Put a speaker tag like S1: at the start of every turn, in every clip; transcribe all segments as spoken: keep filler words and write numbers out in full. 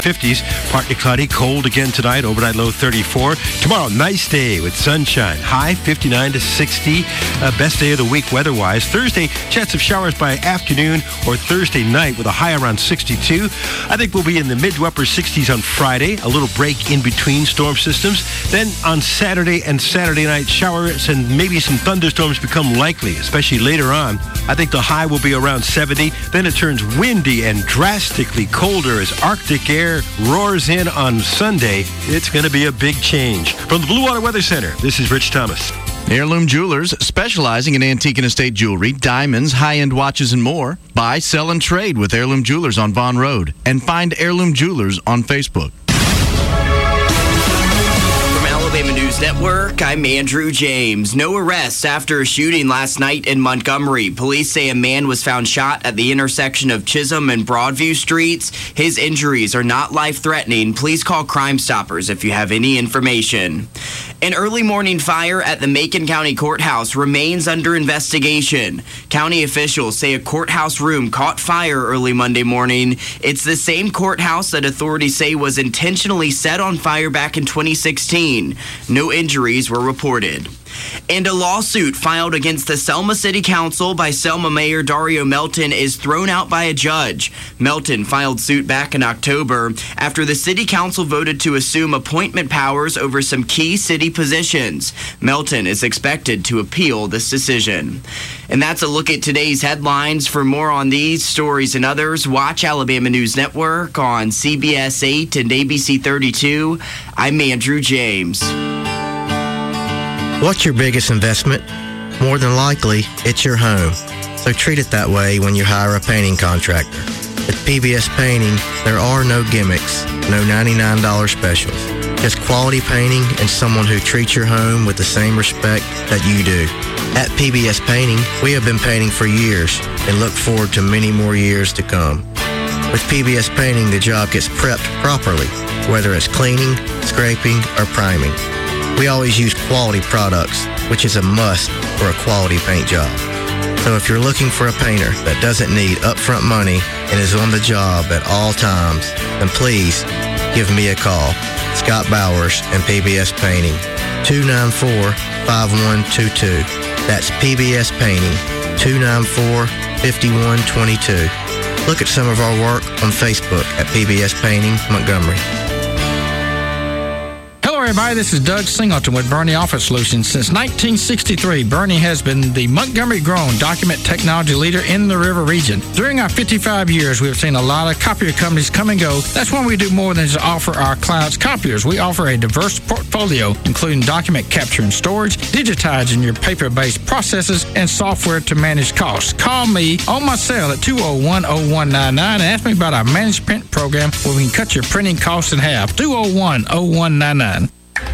S1: fifties, partly cloudy, cold again tonight, overnight low thirty-four. Tomorrow, nice day with sunshine, high fifty-nine to sixty, uh, best day of the week weather-wise. Thursday, chance of showers by afternoon or Thursday night with a high around sixty-two. I think we'll be in the mid to upper sixties on Friday, a little break in between storm systems. Then on Saturday and Saturday night, showers and maybe some thunderstorms become likely, especially later on. I think the high will be around seventy. Then it turns windy and drastically colder as Arctic air roars in on Sunday. It's going to be a big change. From the Blue Water Weather Center, this is Rich Thomas.
S2: Heirloom Jewelers, specializing in antique and estate jewelry, diamonds, high-end watches, and more. Buy, sell, and trade with Heirloom Jewelers on Vaughn Road. And find Heirloom Jewelers on Facebook.
S3: Alabama News Network, I'm Andrew James. No arrests after a shooting last night in Montgomery. Police say a man was found shot at the intersection of Chisholm and Broadview Streets. His injuries are not life-threatening. Please call Crime Stoppers if you have any information. An early morning fire at the Macon County Courthouse remains under investigation. County officials say a courthouse room caught fire early Monday morning. It's the same courthouse that authorities say was intentionally set on fire back in twenty sixteen. No injuries were reported. And a lawsuit filed against the Selma City Council by Selma Mayor Dario Melton is thrown out by a judge. Melton filed suit back in October after the City Council voted to assume appointment powers over some key city positions. Melton is expected to appeal this decision. And that's a look at today's headlines. For more on these stories and others, watch Alabama News Network on C B S eight and A B C thirty-two. I'm Andrew James.
S4: What's your biggest investment? More than likely, it's your home. So treat it that way when you hire a painting contractor. At P B S Painting, there are no gimmicks, no ninety-nine dollars specials. Just quality painting and someone who treats your home with the same respect that you do. At P B S Painting, we have been painting for years and look forward to many more years to come. With P B S Painting, the job gets prepped properly, whether it's cleaning, scraping, or priming. We always use quality products, which is a must for a quality paint job. So if you're looking for a painter that doesn't need upfront money and is on the job at all times, then please give me a call. Scott Bowers and P B S Painting, two nine four, five one two two. That's P B S Painting, two nine four, five one two two. Look at some of our work on Facebook at P B S Painting, Montgomery.
S5: Everybody, this is Doug Singleton with Bernie Office Solutions. Since nineteen sixty-three, Bernie has been the Montgomery-grown document technology leader in the river region. During our fifty-five years, we have seen a lot of copier companies come and go. That's why we do more than just offer our clients copiers. We offer a diverse portfolio, including document capture and storage, digitizing your paper-based processes, and software to manage costs. Call me on my cell at two oh one oh one nine nine and ask me about our managed print program where we can cut your printing costs in half. two oh one oh one nine nine.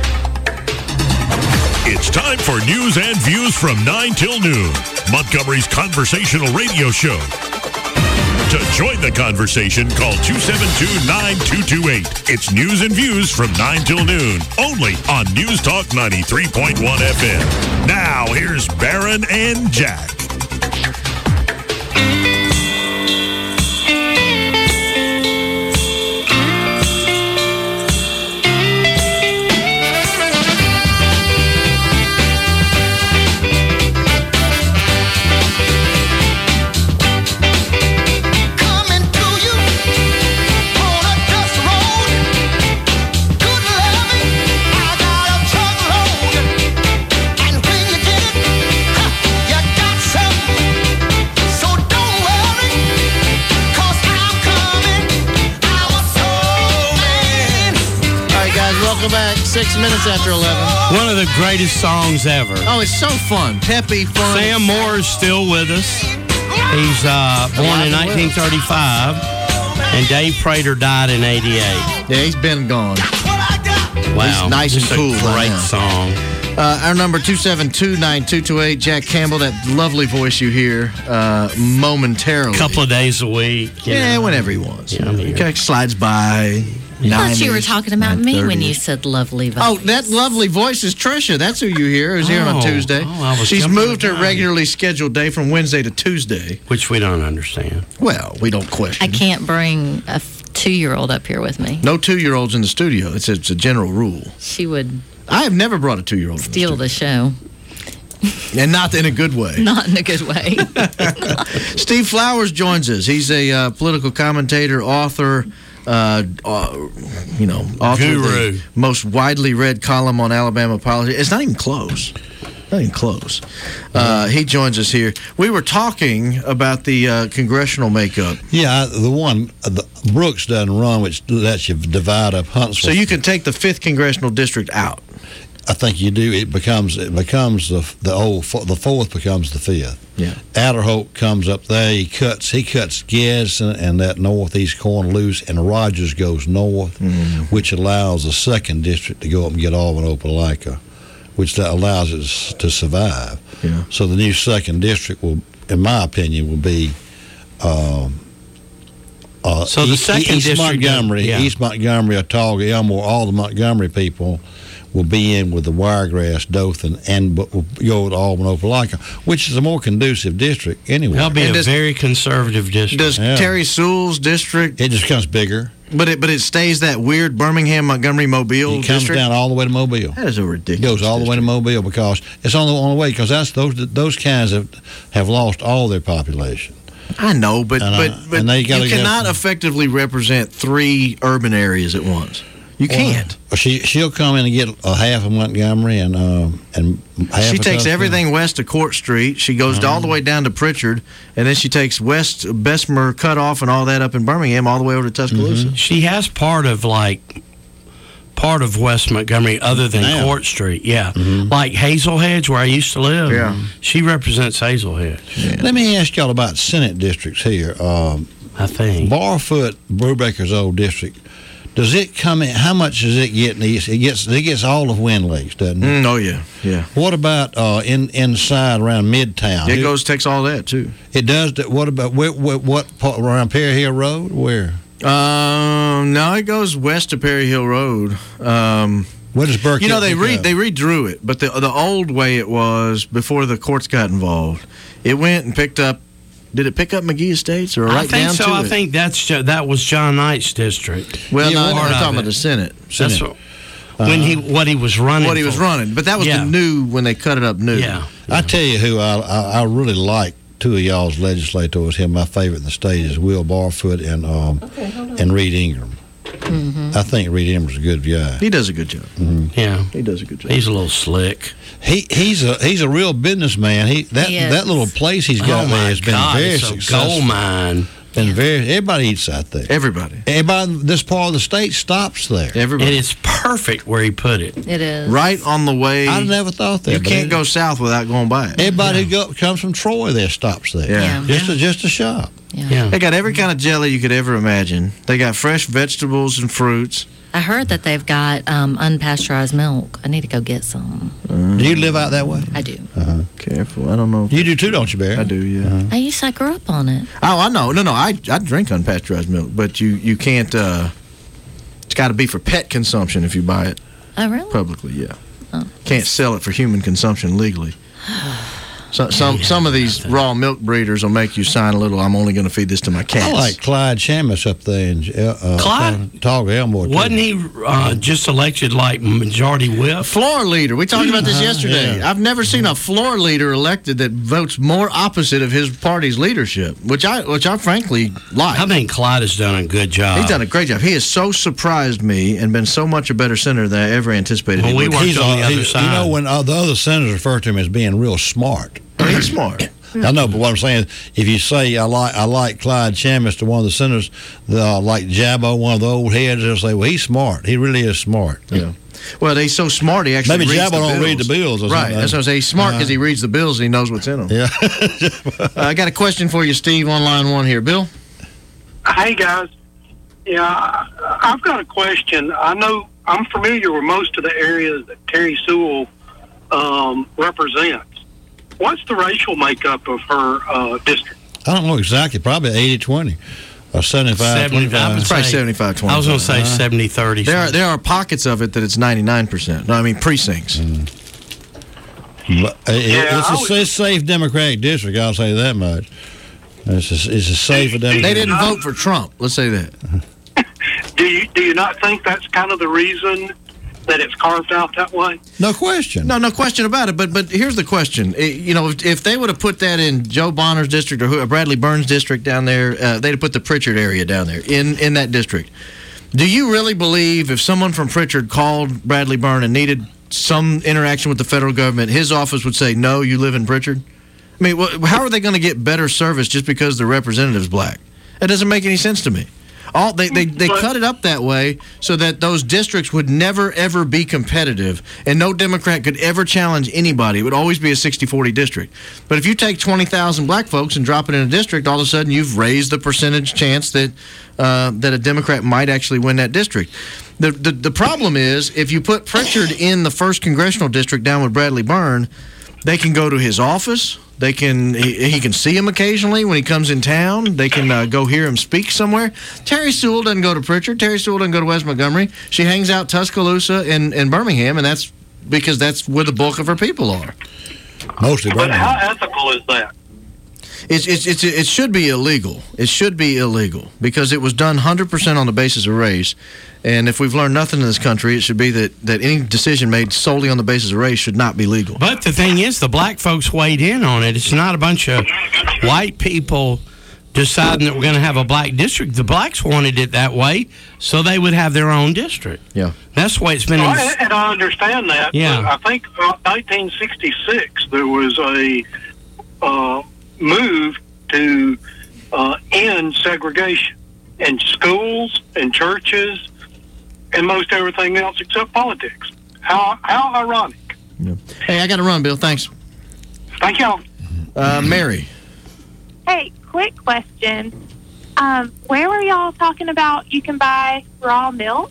S6: It's time for news and views from nine till noon, Montgomery's conversational radio show. To join the conversation, call two seven two, nine two two eight. It's news and views from nine till noon, only on News Talk ninety-three point one F M. Now, here's Barron and Jack.
S7: Back six minutes after eleven.
S8: One of the greatest songs ever.
S7: Oh, it's so fun. Peppy, fun.
S8: Sam Moore is still with us. He's uh, born in nineteen thirty-five, and Dave Prater died in eighty-eight.
S7: Yeah, he's been gone.
S8: Wow.
S7: He's nice
S8: Just
S7: and cool.
S8: A great song.
S7: Uh, our number, two seven two, nine two two eight. Jack Campbell, that lovely voice you hear uh, momentarily.
S8: A couple of days a week.
S7: Yeah,
S8: know.
S7: whenever he wants.
S8: Yeah,
S7: He kind of slides by.
S9: I thought you were talking about me when you said lovely voice.
S7: Oh, that lovely voice is Trisha. That's who you hear. Who's here on
S8: Oh,
S7: Tuesday.
S8: oh, I was
S7: She's moved her
S8: jumping
S7: regularly scheduled day from Wednesday to Tuesday.
S8: Which we don't understand.
S7: Well, we don't question.
S9: I can't bring a two-year-old up here with me.
S7: No two-year-olds in the studio. It's a, it's a general rule.
S9: She would
S7: I have never brought a two-year-old
S9: steal
S7: in the,
S9: the show.
S7: And not in a good way.
S9: Not in a good way.
S7: Steve Flowers joins us. He's a uh, political commentator, author, uh, uh, you know, author
S8: Guru.
S7: of the most widely read column on Alabama politics. It's not even close. Not even close. Uh, he joins us here. We were talking about the uh, congressional makeup.
S10: Yeah, the one, the Brooks doesn't run, which lets you divide up Huntsville.
S7: So you can take the fifth congressional district out.
S10: I think you do. It becomes it becomes the the old the fourth becomes the fifth.
S7: Yeah.
S10: Adderhope comes up there. He cuts he cuts Gadsden and that northeast corner loose, and Rogers goes north, mm-hmm. which allows the second district to go up and get Auburn, Opelika, which that allows it to survive.
S7: Yeah.
S10: So the new second district will, in my opinion, will be. Um, uh,
S8: so the
S10: East,
S8: second
S10: East
S8: district,
S10: Montgomery,
S8: yeah.
S10: East Montgomery, Autauga, Elmore, all the Montgomery people will be in with the Wiregrass, Dothan, and will go to Auburn, Opelika, which is a more conducive district anyway.
S8: That'll be
S7: And
S8: a
S7: does-
S8: very conservative district.
S7: Does
S10: Yeah.
S7: Terry Sewell's district,
S10: It just becomes bigger.
S7: but it but it stays that weird Birmingham, Montgomery, Mobile
S10: It comes
S7: district?
S10: down all the way to Mobile.
S7: That is a
S10: It
S7: ridiculous
S10: goes all the way to
S7: district.
S10: Mobile because it's on the only way because that's those those kinds have have lost all their population.
S7: I know, but
S10: And, uh,
S7: but, but
S10: and they
S7: you
S10: gotta get-
S7: cannot effectively represent three urban areas at once. You can't.
S10: Well, she she'll come in and get a half of Montgomery and uh, and half.
S7: She
S10: of
S7: takes
S10: Tuscaloosa.
S7: everything west of Court Street. She goes all the way down to Pritchard, and then she takes west Bessemer Cutoff and all that up in Birmingham, all the way over to Tuscaloosa.
S8: She has part of like part of West Montgomery other than
S10: Now.
S8: Court Street. Yeah. Like Hazel Hedge, where I used to live.
S7: Yeah.
S8: She represents Hazel Hedge,
S10: Let me ask y'all about Senate districts here. Um,
S8: I think.
S10: Barfoot, Brubaker's old district. Does it come in? How much does it get in the east? It gets it gets all of Wind Lakes, doesn't it?
S7: Mm, oh yeah, yeah.
S10: What about uh, in inside around Midtown?
S7: It goes takes all that too.
S10: It does. that- What about what, what, what part around Perry Hill Road? Where?
S7: Um, no, it goes west of Perry Hill Road. Um,
S10: What does Burkett?
S7: you know they
S10: pick
S7: re
S10: up?
S7: they redrew it, but the the old way it was before the courts got involved. It went and picked up. Did it pick up McGee Estates or right
S8: I think
S7: down
S8: so.
S7: to
S8: I
S7: it?
S8: think that's Jo- that was John Knight's district.
S7: Well,
S10: Yeah,
S7: no,
S10: part
S7: I'm
S8: of
S7: talking
S8: it.
S7: about the Senate.
S8: That's what, when he what he was running.
S7: What he was
S8: for.
S7: running, but that was
S8: Yeah.
S7: the new when they cut it up new.
S8: Yeah.
S10: I tell you who I, I I really like. Two of y'all's legislators. Him, my favorite in the state is Will Barfoot and um and Reed Ingram. I think Reed Ingram's a good guy.
S7: He does a good job.
S8: Yeah.
S7: He does a good job.
S8: He's a little slick.
S10: He he's a he's a real businessman. He that
S9: He is.
S10: that little place he's got
S8: oh
S10: there
S8: my
S10: has been
S8: God,
S10: very
S8: it's a
S10: successful.
S8: gold mine.
S10: Been very everybody eats out there.
S7: Everybody.
S10: Everybody in this part of the state stops there.
S7: Everybody.
S8: And it's perfect where he put it.
S9: It is.
S7: Right on the way.
S10: I never thought that.
S7: You
S10: but
S7: can't
S10: it-
S7: go south without going by it.
S10: Everybody who go, comes from Troy there stops there.
S7: Yeah.
S9: Yeah.
S10: Just to, just to shop.
S9: Yeah.
S8: Yeah.
S7: They got every kind of jelly you could ever imagine. They got fresh vegetables and fruits.
S9: I heard that they've got um, unpasteurized milk. I need to go get some.
S10: Do you live out that way?
S9: I do.
S7: Careful. I don't know.
S10: You do too, don't you, Barry?
S7: I do, yeah.
S9: I used to I grew up on it.
S7: Oh, I know. No, no. I I drink unpasteurized milk, but you you can't. Uh, it's got to be for pet consumption if you buy it
S9: Oh, really?
S7: publicly. Yeah.
S9: Oh.
S7: Can't sell it for human consumption legally. So, some some of these raw milk breeders will make you sign a little. I'm only going to feed this to my cats.
S10: I like Clyde Shamus up there in uh,
S8: Clyde?
S10: Togga Elmore. too.
S8: Wasn't he uh, just elected like majority whip?
S7: floor leader. We talked about this
S10: Uh-huh,
S7: yesterday.
S10: yeah.
S7: I've never seen a floor leader elected that votes more opposite of his party's leadership, which I which I frankly like.
S8: I think Clyde has done a good job.
S7: He's done a great job. He has so surprised me and been so much a better senator than I ever anticipated.
S8: Well,
S7: he
S8: we
S7: would.
S8: worked
S10: He's
S8: on
S10: all-
S8: the other
S10: he-
S8: side.
S10: You know, when uh, the other senators refer to him as being real smart.
S7: He's smart.
S10: I know, but what I'm saying is, if you say I like I like Clyde Shamus to one of the senators, the, uh, like Jabbo, one of the old heads, they'll say, well, he's smart. He really is smart.
S7: Yeah. Well, he's so smart he actually
S10: Maybe
S7: reads
S10: Jabbo
S7: the
S10: don't
S7: bills.
S10: read the bills or
S7: right.
S10: something.
S7: That's what I'm saying. He's smart because he reads the bills and he knows what's in them.
S10: Yeah.
S7: uh, I got a question for you, Steve, on line one here. Bill?
S11: Hey, guys. Yeah, I- I've got a question. I know I'm familiar with most of the areas that Terry Sewell um, represents. What's the racial makeup of her uh, district?
S10: I don't know exactly. Probably eighty twenty or seventy-five
S8: seventy, I
S10: twenty-five.
S8: would
S7: It's probably
S8: say-
S7: seventy-five twenty.
S8: I was going to say seventy thirty.
S7: There are, there are pockets of it that it's ninety-nine percent. No, I mean precincts.
S10: But it,
S11: Yeah,
S10: it's,
S11: I
S10: a,
S11: would-
S10: it's a safe Democratic district, I'll say that much. It's a, it's a safe Democratic
S7: They didn't vote for Trump. Let's say that.
S11: Do you do you not think that's kind of the reason that it's carved out that way?
S10: No question.
S7: No, no question about it. But but here's the question. Eh, You know, if, if they would have put that in Joe Bonner's district or who, Bradley Burns' district down there, uh, they'd have put the Pritchard area down there in, in that district. Do you really believe if someone from Pritchard called Bradley Byrne and needed some interaction with the federal government, his office would say, no, you live in Pritchard? I mean, wh- how are they going to get better service just because their representative's black? That doesn't make any sense to me. All they, they, they cut it up that way so that those districts would never, ever be competitive, and no Democrat could ever challenge anybody. It would always be a sixty forty district. But if you take twenty thousand black folks and drop it in a district, all of a sudden you've raised the percentage chance that uh, that a Democrat might actually win that district. The, the, the problem is, if you put Pritchard in the first congressional district down with Bradley Byrne, they can go to his office. They can he, he can see him occasionally when he comes in town. They can uh, go hear him speak somewhere. Terry Sewell doesn't go to Pritchard. Terry Sewell doesn't go to West Montgomery. She hangs out Tuscaloosa and, and Birmingham, and that's because that's where the bulk of her people are.
S10: Mostly
S11: But
S10: Birmingham.
S11: how ethical is that?
S7: It's, it's, it's, it should be illegal. It should be illegal because it was done one hundred percent on the basis of race. And if we've learned nothing in this country, it should be that, that any decision made solely on the basis of race should not be legal.
S8: But the thing is, the black folks weighed in on it. It's not a bunch of white people deciding that we're going to have a black district. The blacks wanted it that way, so they would have their own district.
S7: Yeah.
S8: That's the way it's been.
S11: Well,
S8: in,
S11: I- and I understand that.
S8: Yeah.
S11: But I think about nineteen sixty-six, there was a uh, move to uh, end segregation in schools and churches and most everything else except politics. How how ironic.
S7: Yeah. Hey, I got to run, Bill. Thanks.
S11: Thank y'all.
S7: Uh, Mary.
S12: Hey, quick question. Um, where were y'all talking about you can buy raw milk?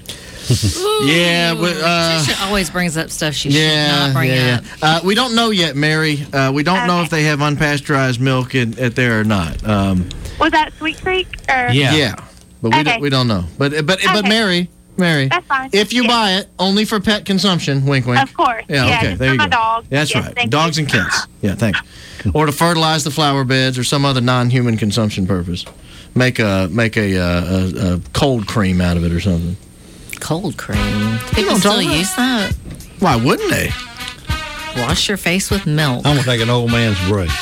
S7: Yeah, but, uh,
S9: Tricia always brings up stuff she
S7: Yeah,
S9: should not bring
S7: yeah,
S9: up.
S7: yeah. Uh, we don't know yet, Mary. Uh, we don't know if they have unpasteurized milk in, at there or not. Um,
S12: Was that Sweet Creek? Or?
S7: yeah, but we
S12: Okay.
S7: don't, we don't know. But but but
S12: Okay.
S7: Mary, Mary,
S12: That's fine.
S7: if you buy it, only for pet consumption. Wink, wink.
S12: Of course.
S7: Yeah,
S12: Yeah,
S7: okay,
S12: just
S7: there
S12: for
S7: you
S12: my
S7: go.
S12: dog.
S7: That's
S12: Yes,
S7: right.
S12: thank
S7: Dogs
S12: you.
S7: and cats. Yeah, thanks. Or to fertilize the flower beds or some other non-human consumption purpose. Make a make a, uh, a, a cold cream out of it or something.
S9: Cold cream. Do people
S7: what I'm
S9: still
S7: talking about?
S9: use that?
S7: Why wouldn't they?
S9: Wash your face with milk.
S10: I'm going to take an old man's break.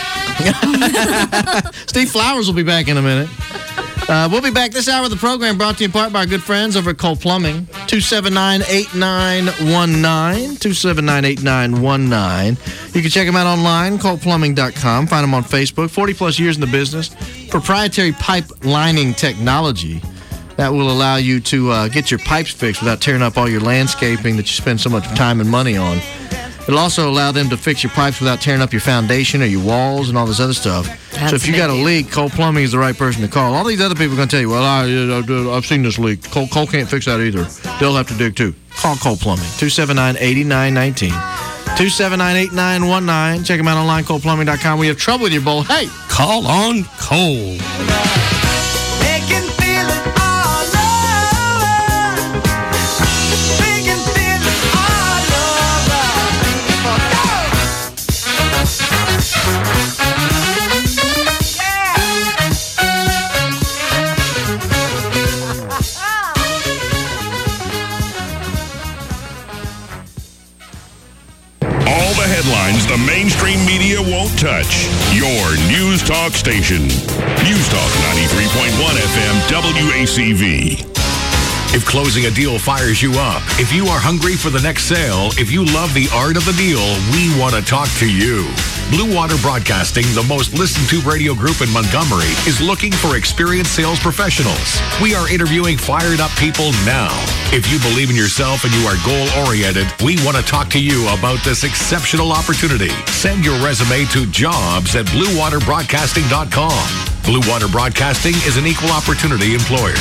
S7: Steve Flowers will be back in a minute. Uh, we'll be back this hour of the program brought to you in part by our good friends over at Cole Plumbing. two seven nine, eight nine one nine. two seven nine, eight nine one nine. You can check them out online, cole plumbing dot com. Find them on Facebook. forty plus years in the business. Proprietary pipe lining technology that will allow you to uh, get your pipes fixed without tearing up all your landscaping that you spend so much time and money on. It'll also allow them to fix your pipes without tearing up your foundation or your walls and all this other stuff.
S9: That's
S7: so if you got a
S9: amazing.
S7: leak, Cole Plumbing is the right person to call. All these other people are going to tell you, well, I, I, I've seen this leak. Cole, Cole can't fix that either. They'll have to dig too. Call Cole Plumbing, two seven nine, eight nine one nine. two seven nine, eight nine one nine. Check them out online, cole plumbing dot com. We have trouble with your bowl. Hey!
S8: Call on Cole.
S6: All the headlines the mainstream media won't touch. Your News Talk station. News Talk ninety-three point one F M W A C V.
S13: If closing a deal fires you up, if you are hungry for the next sale, if you love the art of the deal, we want to talk to you. Blue Water Broadcasting, the most listened to radio group in Montgomery, is looking for experienced sales professionals. We are interviewing fired up people now. If you believe in yourself and you are goal-oriented, we want to talk to you about this exceptional opportunity. Send your resume to jobs at blue water broadcasting dot com. Blue Water Broadcasting is an equal opportunity employer.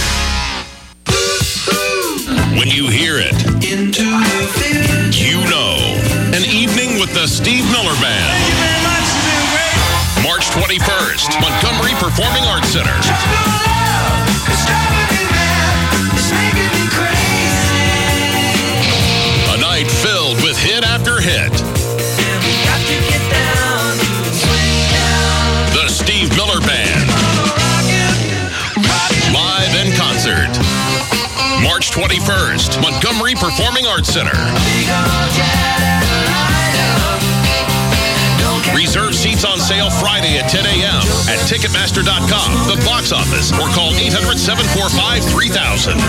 S6: When you hear it, into you know. An evening with the Steve Miller Band. Thank you very much. You've been great. March twenty-first, Montgomery Performing Arts Center. A night filled with hit after hit. The Steve Miller Band. Live in concert.
S14: twenty-first, Montgomery Performing Arts Center. Reserve seats on sale Friday at ten a.m. at Ticketmaster dot com, the box office, or call eight hundred, seven four five, three thousand.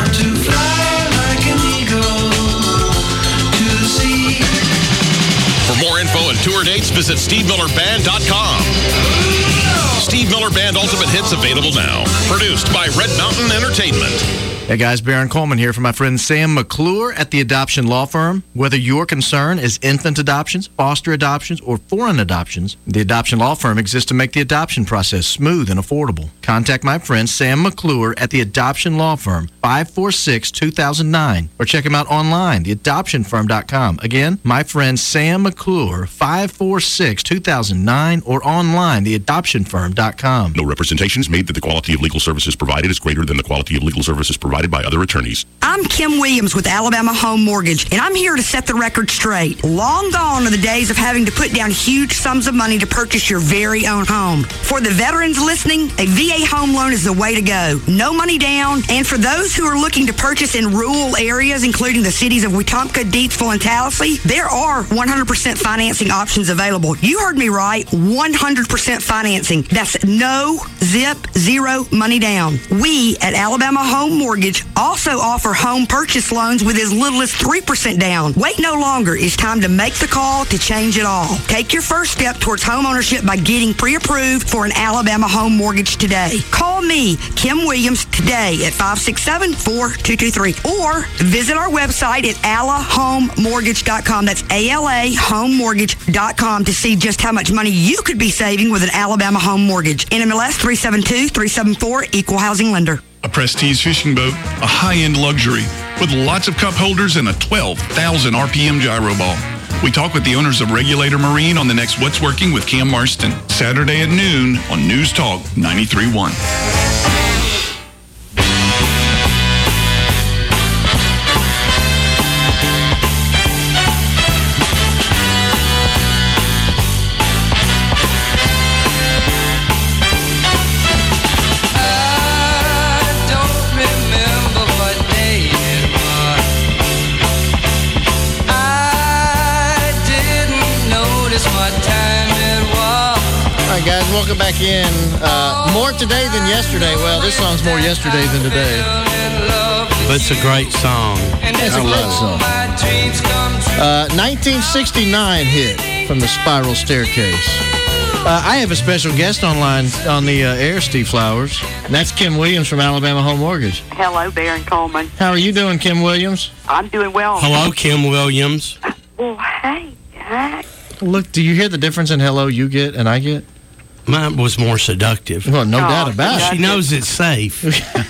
S14: For more info and tour dates, visit Steve Miller Band dot com. Steve Miller Band Ultimate Hits available now. Produced by Red Mountain Entertainment.
S2: Hey guys, Baron Coleman here for my friend Sam McClure at the Adoption Law Firm. Whether your concern is infant adoptions, foster adoptions, or foreign adoptions, the Adoption Law Firm exists to make the adoption process smooth and affordable. Contact my friend Sam McClure at the Adoption Law Firm, five four six, two thousand nine, or check him out online, the adoption firm dot com. Again, my friend Sam McClure, five four six, two thousand nine, or online, the adoption firm dot com.
S6: No representations made that the quality of legal services provided is greater than the quality of legal services provided by other attorneys.
S15: I'm Kim Williams with Alabama Home Mortgage, and I'm here to set the record straight. Long gone are the days of having to put down huge sums of money to purchase your very own home. For the veterans listening, a V A home loan is the way to go. No money down, and for those who are looking to purchase in rural areas, including the cities of Wetumpka, Deatsville, and Tallahassee, there are one hundred percent financing options available. You heard me right, one hundred percent financing. That's no, zip, zero money down. We at Alabama Home Mortgage also offer home purchase loans with as little as three percent down. Wait no longer. It's time to make the call to change it all. Take your first step towards home ownership by getting pre-approved for an Alabama home mortgage today. Call me, Kim Williams, today at five six seven, four two two three or visit our website at ala home mortgage dot com. That's A L A home mortgage dot com to see just how much money you could be saving with an Alabama home mortgage. N M L S three seven two, three seven four, Equal Housing Lender.
S16: A Prestige fishing boat, a high-end luxury with lots of cup holders and a twelve thousand R P M gyro ball. We talk with the owners of Regulator Marine on the next What's Working with Cam Marston, Saturday at noon on News Talk ninety-three point one.
S7: Guys, welcome back in. Uh, more today than yesterday. Well, this song's more yesterday than today.
S8: But it's a great song.
S7: It's a great song. Uh, nineteen sixty-nine hit from the Spiral Staircase. Uh, I have a special guest online on the uh, air, Steve Flowers. And that's Kim Williams from Alabama Home Mortgage.
S17: Hello, Baron Coleman.
S7: How are you doing, Kim Williams?
S17: I'm doing well.
S8: Hello, Kim Williams.
S17: Well, hey, Jack.
S7: Look, do you hear the difference in hello you get and I get?
S8: Mine was more seductive.
S7: Well, no oh, doubt about it.
S8: She knows it's safe.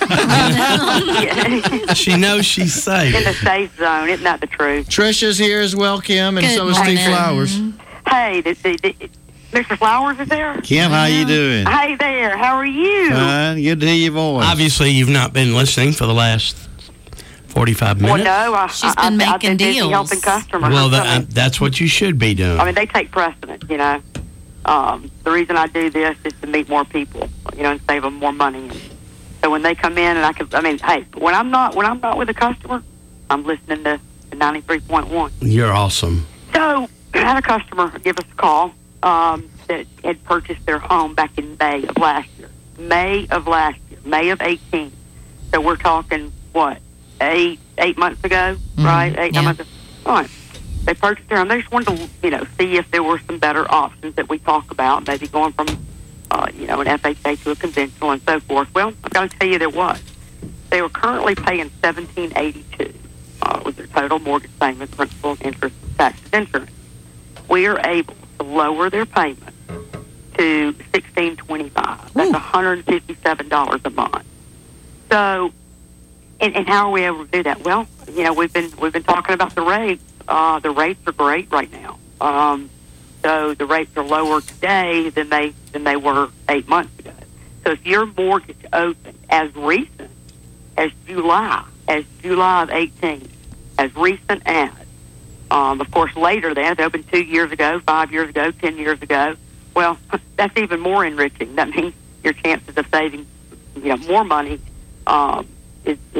S8: She knows she's safe.
S17: In the safe zone, isn't that the truth?
S7: Trisha's here as well, Kim, and
S17: Good
S7: so is
S17: morning.
S7: Steve Flowers.
S17: Hey, the, the, the, Mister Flowers is there?
S10: Kim, how you doing?
S17: Hey there, how are you?
S10: Fine, good to hear your voice.
S8: Obviously, you've not been listening for the last forty-five minutes.
S17: Well, no, I,
S9: She's
S17: I,
S9: been making
S17: I've been busy
S9: deals.
S17: helping customers.
S8: Well,
S17: I
S8: that,
S17: mean,
S8: that's what you should be doing.
S17: I mean, they take precedence, you know. Um, the reason I do this is to meet more people, you know, and save them more money. So when they come in, and I can, I mean, hey, when I'm not, when I'm not with a customer, I'm listening to ninety-three point one.
S8: You're awesome.
S17: So I had a customer give us a call um, that had purchased their home back in May of last year. May of last year, May of eighteen. So we're talking what, eight, eight months ago, mm-hmm. right? Eight
S9: yeah.
S17: months ago. All right. They purchased their home. They just wanted to, you know, see if there were some better options that we talk about, maybe going from, uh, you know, an F H A to a conventional and so forth. Well, I've got to tell you there was. They were currently paying seventeen eighty-two uh, with their total mortgage payment, principal, interest, taxes, insurance. We are able to lower their payment to sixteen twenty-five. That's one hundred fifty-seven dollars a month. So, and, and how are we able to do that? Well, you know, we've been we've been talking about the rates. Uh, the rates are great right now. Um, so the rates are lower today than they than they were eight months ago. So if your mortgage opened as recent as July, as July of eighteen, as recent as, um, of course, later than, it opened two years ago, five years ago, ten years ago, well, that's even more enriching. That means your chances of saving, you know, more money um, is, is, is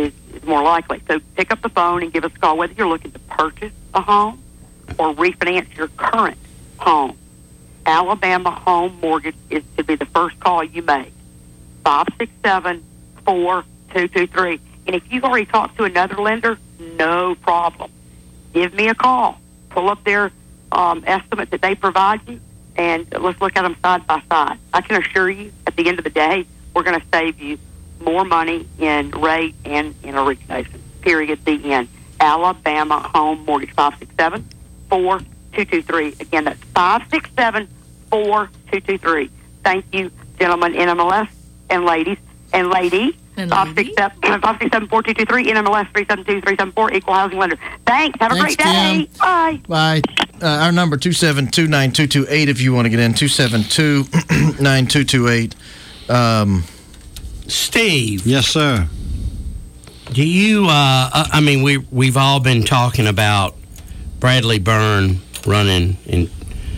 S17: more likely. So pick up the phone and give us a call, whether you're looking to purchase a home or refinance your current home. Alabama Home Mortgage is to be the first call you make. five six seven, four two two three. And if you've already talked to another lender, no problem. Give me a call. Pull up their um, estimate that they provide you, and let's look at them side by side. I can assure you, at the end of the day, we're going to save you more money in rate and in origination. Period. The end. Alabama Home Mortgage, five six seven, four two two three. Again, that's five six seven, four two two three. Thank you, gentlemen, N M L S, and ladies, and lady. five six seven, four two two three, N M L S three seven two, three seven four, Equal Housing Lender. Thanks. Have a
S7: Thanks,
S17: great day.
S7: Kim.
S17: Bye.
S7: Bye. Uh, our number, two seven two, nine two two eight, if you want to get in, two seven two, nine two two eight. Um,
S8: Steve.
S10: Yes, sir.
S8: Do you, uh, I mean, we, we've all been talking about Bradley Byrne running in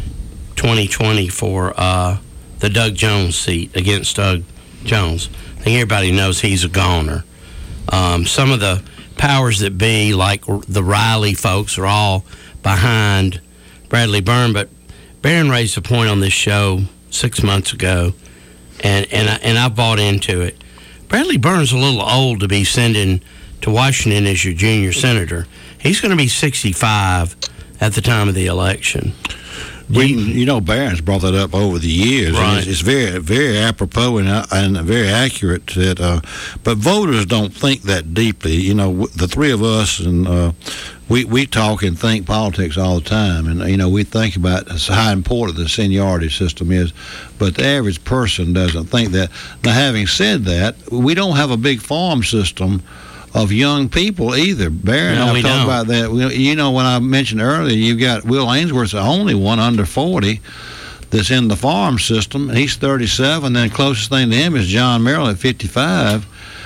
S8: twenty twenty for uh, the Doug Jones seat against Doug Jones. I think everybody knows he's a goner. Um, some of the powers that be, like the Riley folks, are all behind Bradley Byrne. But Barron raised a point on this show six months ago, and and I, and I bought into it. Bradley Byrne's a little old to be sending to Washington as your junior senator. He's going to be sixty-five at the time of the election.
S10: We, you know, Barron's brought that up over the years,
S8: right.
S10: and it's, it's very, very apropos and, uh, and very accurate. That, uh, but voters don't think that deeply. You know, the three of us, and uh, we we talk and think politics all the time, and you know, we think about how important the seniority system is. But the average person doesn't think that. Now, having said that, we don't have a big farm system of young people either. Barron,
S8: No,
S10: I've
S8: we
S10: talked
S8: don't.
S10: about that. We- You know, when I mentioned earlier, you've got Will Ainsworth's the only one under forty that's in the farm system. He's thirty-seven. Then closest thing to him is John Merrill at fifty-five.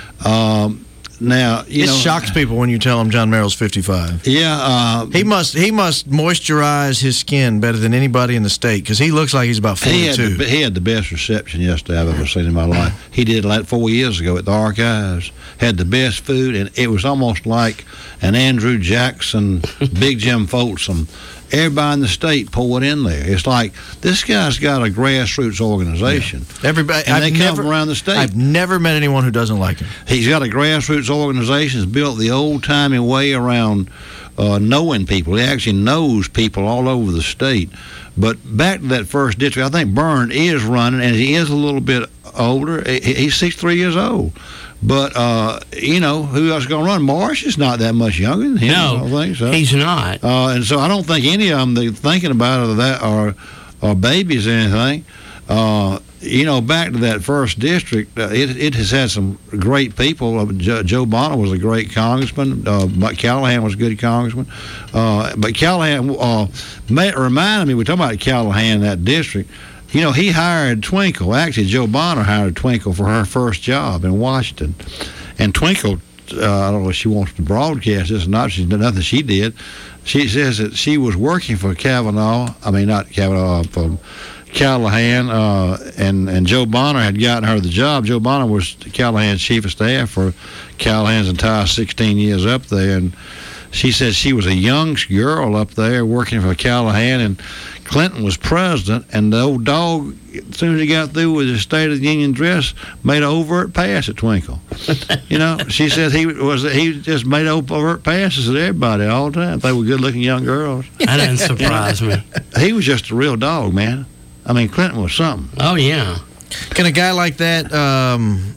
S10: Um, now, you
S7: it
S10: know,
S7: shocks people when you tell them John Merrill's fifty-five.
S10: Yeah, uh,
S7: he must he must moisturize his skin better than anybody in the state because he looks like he's about
S10: he had,
S7: forty-two.
S10: the, he had the best reception yesterday I've ever seen in my life. He did like four years ago at the Archives. Had the best food, and it was almost like an Andrew Jackson, Big Jim Folsom. Everybody in the state poured in there. It's like this guy's got a grassroots organization.
S7: Yeah. Everybody,
S10: and
S7: I've
S10: they come
S7: never,
S10: from around the state.
S7: I've never met anyone who doesn't like him.
S10: He's got a grassroots organization. He's built the old-timey way around uh, knowing people. He actually knows people all over the state. But back to that first district, I think Byrne is running, and he is a little bit older. He- He's sixty-three years old. But, uh, you know, who else is going to run? Marsh is not that much younger than him.
S8: No,
S10: I don't think so.
S8: he's not.
S10: Uh, and so I don't think any of them they're thinking about it that are, are babies or anything. Uh, you know, back to that first district, uh, it, it has had some great people. Uh, Joe, Joe Bonner was a great congressman. Uh, but Callahan was a good congressman. Uh, but Callahan uh, may, reminded me, we're talking about Callahan, that district. You know, he hired Twinkle. Actually, Joe Bonner hired Twinkle for her first job in Washington. And Twinkle, uh, I don't know if she wants to broadcast this or not. She's done nothing she did. She says that she was working for Kavanaugh. I mean, not Kavanaugh, for Callahan. Uh, and, and Joe Bonner had gotten her the job. Joe Bonner was Callahan's chief of staff for Callahan's entire sixteen years up there. And she said she was a young girl up there working for Callahan, and Clinton was president, and the old dog, as soon as he got through with his State of the Union address, made an overt pass at Twinkle. You know, she said he was he just made overt passes at everybody all the time. They were good-looking young girls.
S8: That doesn't surprise me.
S10: He was just a real dog, man. I mean, Clinton was something.
S8: Oh, yeah.
S7: Can a guy like that um,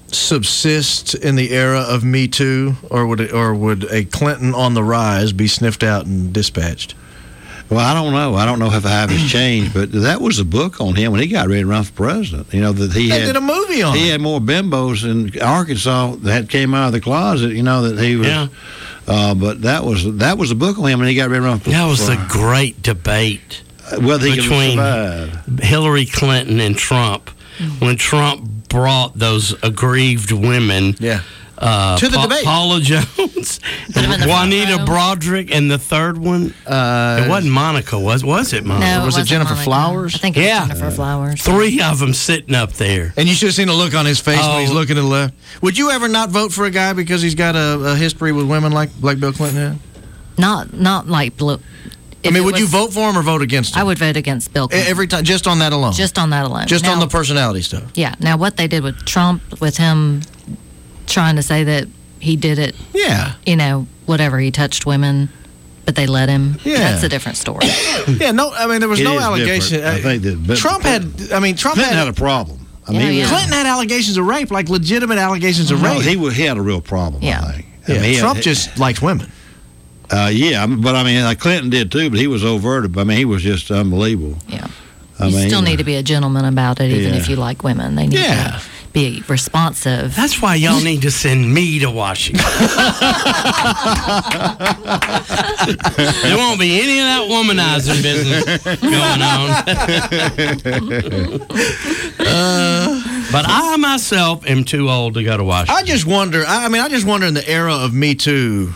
S7: subsist in the era of Me Too, or would it, or would a Clinton on the rise be sniffed out and dispatched?
S10: Well, I don't know. I don't know if how it's changed, but that was a book on him when he got ready to run for president. You know that he
S7: They
S10: had
S7: did a movie on
S10: he
S7: it.
S10: had more bimbos in Arkansas that came out of the closet. You know that he was.
S8: Yeah.
S10: Uh, but that was that was a book on him when he got ready to run for.
S8: That was
S10: for,
S8: the great debate
S10: whether he could
S8: between
S10: survive.
S8: Hillary Clinton and Trump when Trump brought those aggrieved women
S7: Yeah.
S8: uh,
S7: To the
S8: Pa-
S7: debate.
S8: Paula Jones,
S9: Put 'em in the front
S8: Juanita
S9: row.
S8: Broderick, and the third one,
S7: Uh,
S8: it wasn't Monica, was was it Monica?
S9: No,
S7: was it
S9: wasn't
S7: Jennifer
S9: Monica.
S7: Flowers?
S9: I think it was
S8: Yeah.
S9: Jennifer Flowers.
S8: Three of them sitting up there.
S7: And you should have seen the look on his face when he's
S8: Oh.
S7: looking to the left. Would you ever not vote for a guy because he's got a, a history with women like, like Bill Clinton had?
S9: Not not like blue.
S7: I mean, would you vote for him or vote against him?
S9: I would vote against Bill
S7: E-
S9: Clinton.
S7: Every time, just on that alone?
S9: Just on that alone.
S7: Just on
S9: Now-
S7: the personality stuff?
S9: Yeah. Now, what they did with Trump, with him trying to say that he did it,
S7: Yeah.
S9: you know, whatever, he touched women, but they let him.
S7: Yeah.
S9: That's a different story.
S7: Yeah, no, I mean, there was
S10: It
S7: no
S10: is
S7: allegation.
S10: different. I think that- but-
S7: Trump had, I mean, Trump
S10: Clinton
S7: had,
S10: had a problem. I
S9: Yeah,
S10: mean, he
S9: yeah.
S10: was-
S7: Clinton had allegations of rape, like legitimate allegations of
S10: no,
S7: rape.
S10: he, was, he had a real problem,
S9: Yeah.
S10: I think. I
S7: Yeah,
S10: mean, he
S7: Trump
S10: had-
S7: just liked women.
S10: Uh, yeah, I mean, but I mean, like Clinton did too, but he was overt. I mean, he was just unbelievable.
S9: Yeah.
S10: I
S9: You
S10: mean,
S9: still need to be a gentleman about it, even
S10: Yeah.
S9: if you like women. They need
S8: Yeah.
S9: to be responsive.
S8: That's why y'all need to send me to Washington. There won't be any of that womanizing business going on. uh, but I myself am too old to go to Washington.
S7: I just wonder. I I mean, I just wonder in the era of Me Too,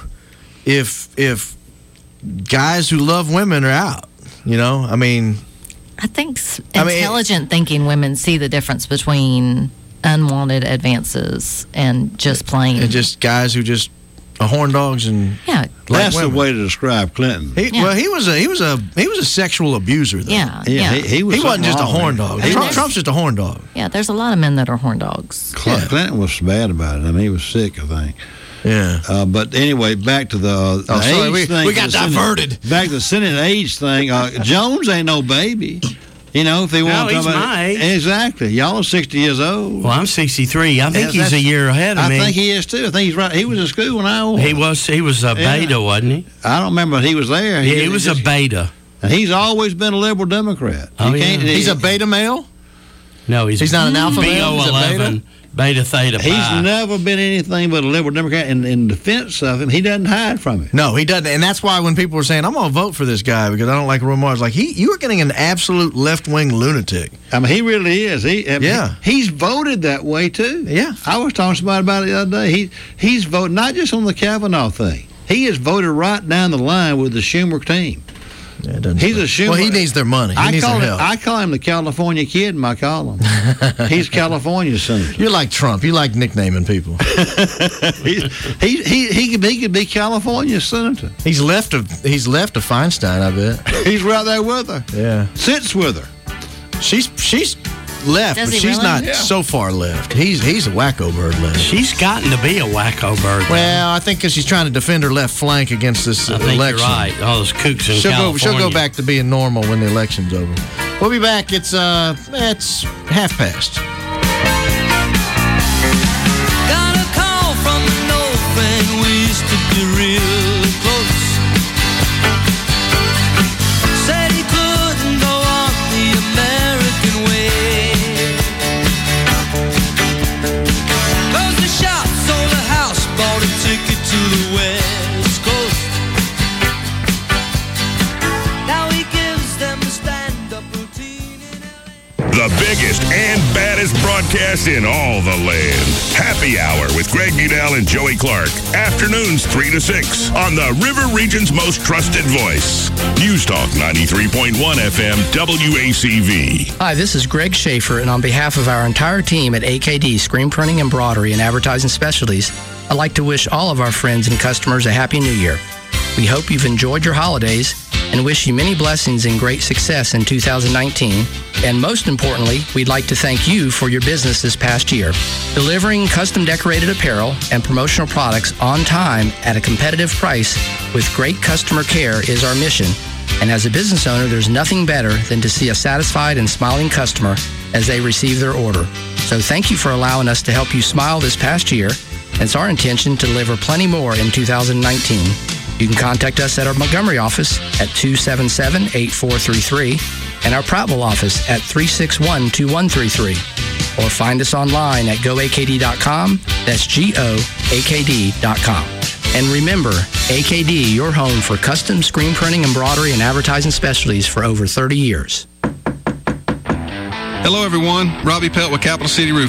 S7: if if guys who love women are out. You know, I mean,
S9: I think s-
S7: I mean-
S9: intelligent thinking women see the difference between unwanted advances and just plain.
S7: and just guys who just are horn dogs and
S9: yeah,
S7: like
S10: That's the
S7: women.
S10: way to describe Clinton.
S7: He,
S9: Yeah.
S7: Well, he was a he was a he was a sexual abuser. Though.
S9: yeah,
S10: Yeah,
S9: yeah.
S10: He, he, was
S7: He wasn't
S10: something
S7: just a
S10: wrong
S7: horn
S10: with
S7: dog.
S10: him.
S7: Trump,
S10: He-
S7: Trump's just a horn dog.
S9: Yeah, there's a lot of men that are horn dogs.
S10: Cl- Clinton was bad about it. I mean, he was sick, I think.
S7: Yeah.
S10: Uh, but anyway, back to the, uh, the
S7: Oh, sorry,
S10: age
S7: we-
S10: thing.
S7: we got
S10: the Senate-
S7: diverted.
S10: Back to the Senate age thing. Uh, Jones ain't no baby. You know, if they
S8: No,
S10: want to
S8: he's
S10: talk about
S8: my age.
S10: Exactly. Y'all are sixty years old.
S8: Well, I'm sixty-three. I think
S10: Yes,
S8: he's a
S10: that's-
S8: year ahead of
S10: I
S8: me.
S10: think he is too. I think he's right. He was in school when I was.
S8: He was he was a
S10: Yeah.
S8: beta, wasn't he?
S10: I don't remember he was there.
S8: Yeah, he was a
S10: just-
S8: beta.
S10: And he's always been a liberal Democrat.
S8: Oh,
S10: You
S8: yeah.
S10: can't-
S7: He's a beta male.
S8: No, he's
S7: He's not an alpha
S8: B
S7: male.
S8: O
S7: He's a beta.
S8: eleven, beta theta
S10: He's
S8: pi.
S10: never been anything but a liberal Democrat. And in defense of him, he doesn't hide from it.
S7: No, he doesn't, and that's why when people were saying, "I'm going to vote for this guy because I don't like Roy Moore," I was like, "He, you are getting an absolute left wing lunatic."
S10: I mean, he really is. He, I mean,
S7: Yeah.
S10: he- he's voted that way too.
S7: Yeah.
S10: I was talking to somebody about it the other day. He he's voted not just on the Kavanaugh thing. He has voted right down the line with the Schumer team.
S7: Yeah, it doesn't
S10: He's a Schumer.
S7: Well, he needs their money. He
S10: I
S7: needs
S10: call
S7: their
S10: him.
S7: help.
S10: I call him the California kid in my column. He's California's senator.
S7: You're like Trump. You like nicknaming people.
S10: he, he he he could he could be California's senator.
S7: He's left of he's left of Feinstein. I bet.
S10: He's right there with her.
S7: Yeah.
S10: Sits with her.
S7: She's she's left,
S9: Does
S7: but
S9: he
S7: she's
S9: really?
S7: not
S9: Yeah.
S7: so far left. He's he's a wacko bird left.
S8: She's gotten to be a wacko bird. though.
S7: Well, I think because she's trying to defend her left flank against this
S8: I think
S7: election.
S8: you're right. All those kooks in
S7: She'll go.
S8: California.
S7: She'll go back to being normal when the election's over. We'll be back. It's uh, it's half past.
S18: Got a call from the north and we used to be real close. Said he couldn't go on the American way. Closed the shop, sold a house, bought a ticket to the West Coast. Now he gives them the stand-up routine in
S6: The biggest and baddest broadcast in all the land. Happy Hour with Greg Udell and Joey Clark. Afternoons three to six on the River Region's most trusted voice. News Talk ninety-three point one F M W A C V.
S19: Hi, this is Greg Schaefer, and on behalf of our entire team at A K D Screen Printing, Embroidery, and Advertising Specialties, I'd like to wish all of our friends and customers a Happy New Year. We hope you've enjoyed your holidays and wish you many blessings and great success in two thousand nineteen. And most importantly, we'd like to thank you for your business this past year. Delivering custom decorated apparel and promotional products on time at a competitive price with great customer care is our mission. And as a business owner, there's nothing better than to see a satisfied and smiling customer as they receive their order. So thank you for allowing us to help you smile this past year. It's our intention to deliver plenty more in two thousand nineteen. You can contact us at our Montgomery office at two seven seven, eight four three three and our Prattville office at three six one, two one three three. Or find us online at go A K D dot com. That's G O A K D dot com. And remember, A K D, your home for custom screen printing, embroidery, and advertising specialties for over thirty years.
S20: Hello, everyone. Robbie Pelt with Capital City Roofing.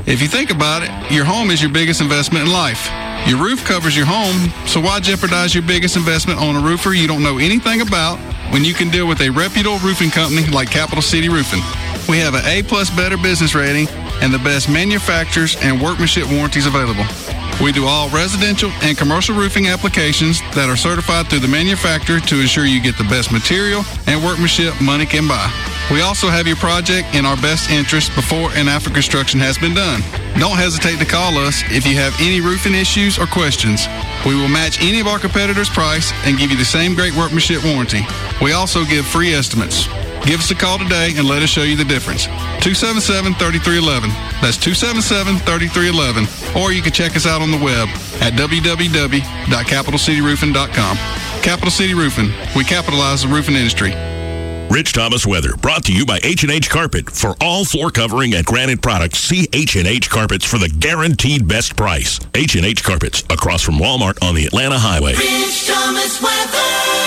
S20: If you think about it, your home is your biggest investment in life. Your roof covers your home, so why jeopardize your biggest investment on a roofer you don't know anything about when you can deal with a reputable roofing company like Capital City Roofing? We have an A-plus Better Business rating and the best manufacturers and workmanship warranties available. We do all residential and commercial roofing applications that are certified through the manufacturer to ensure you get the best material and workmanship money can buy. We also have your project in our best interest before and after construction has been done. Don't hesitate to call us if you have any roofing issues or questions. We will match any of our competitors' price and give you the same great workmanship warranty. We also give free estimates. Give us a call today and let us show you the difference. two seven seven, three three one one. That's two seven seven, three three one one. Or you can check us out on the web at w w w dot capital city roofing dot com. Capital City Roofing. We capitalize the roofing industry.
S6: Rich Thomas weather brought to you by H and H Carpet. For all floor covering and granite products, see H and H Carpets for the guaranteed best price. H and H Carpets, across from Walmart on the Atlanta Highway.
S18: Rich Thomas weather.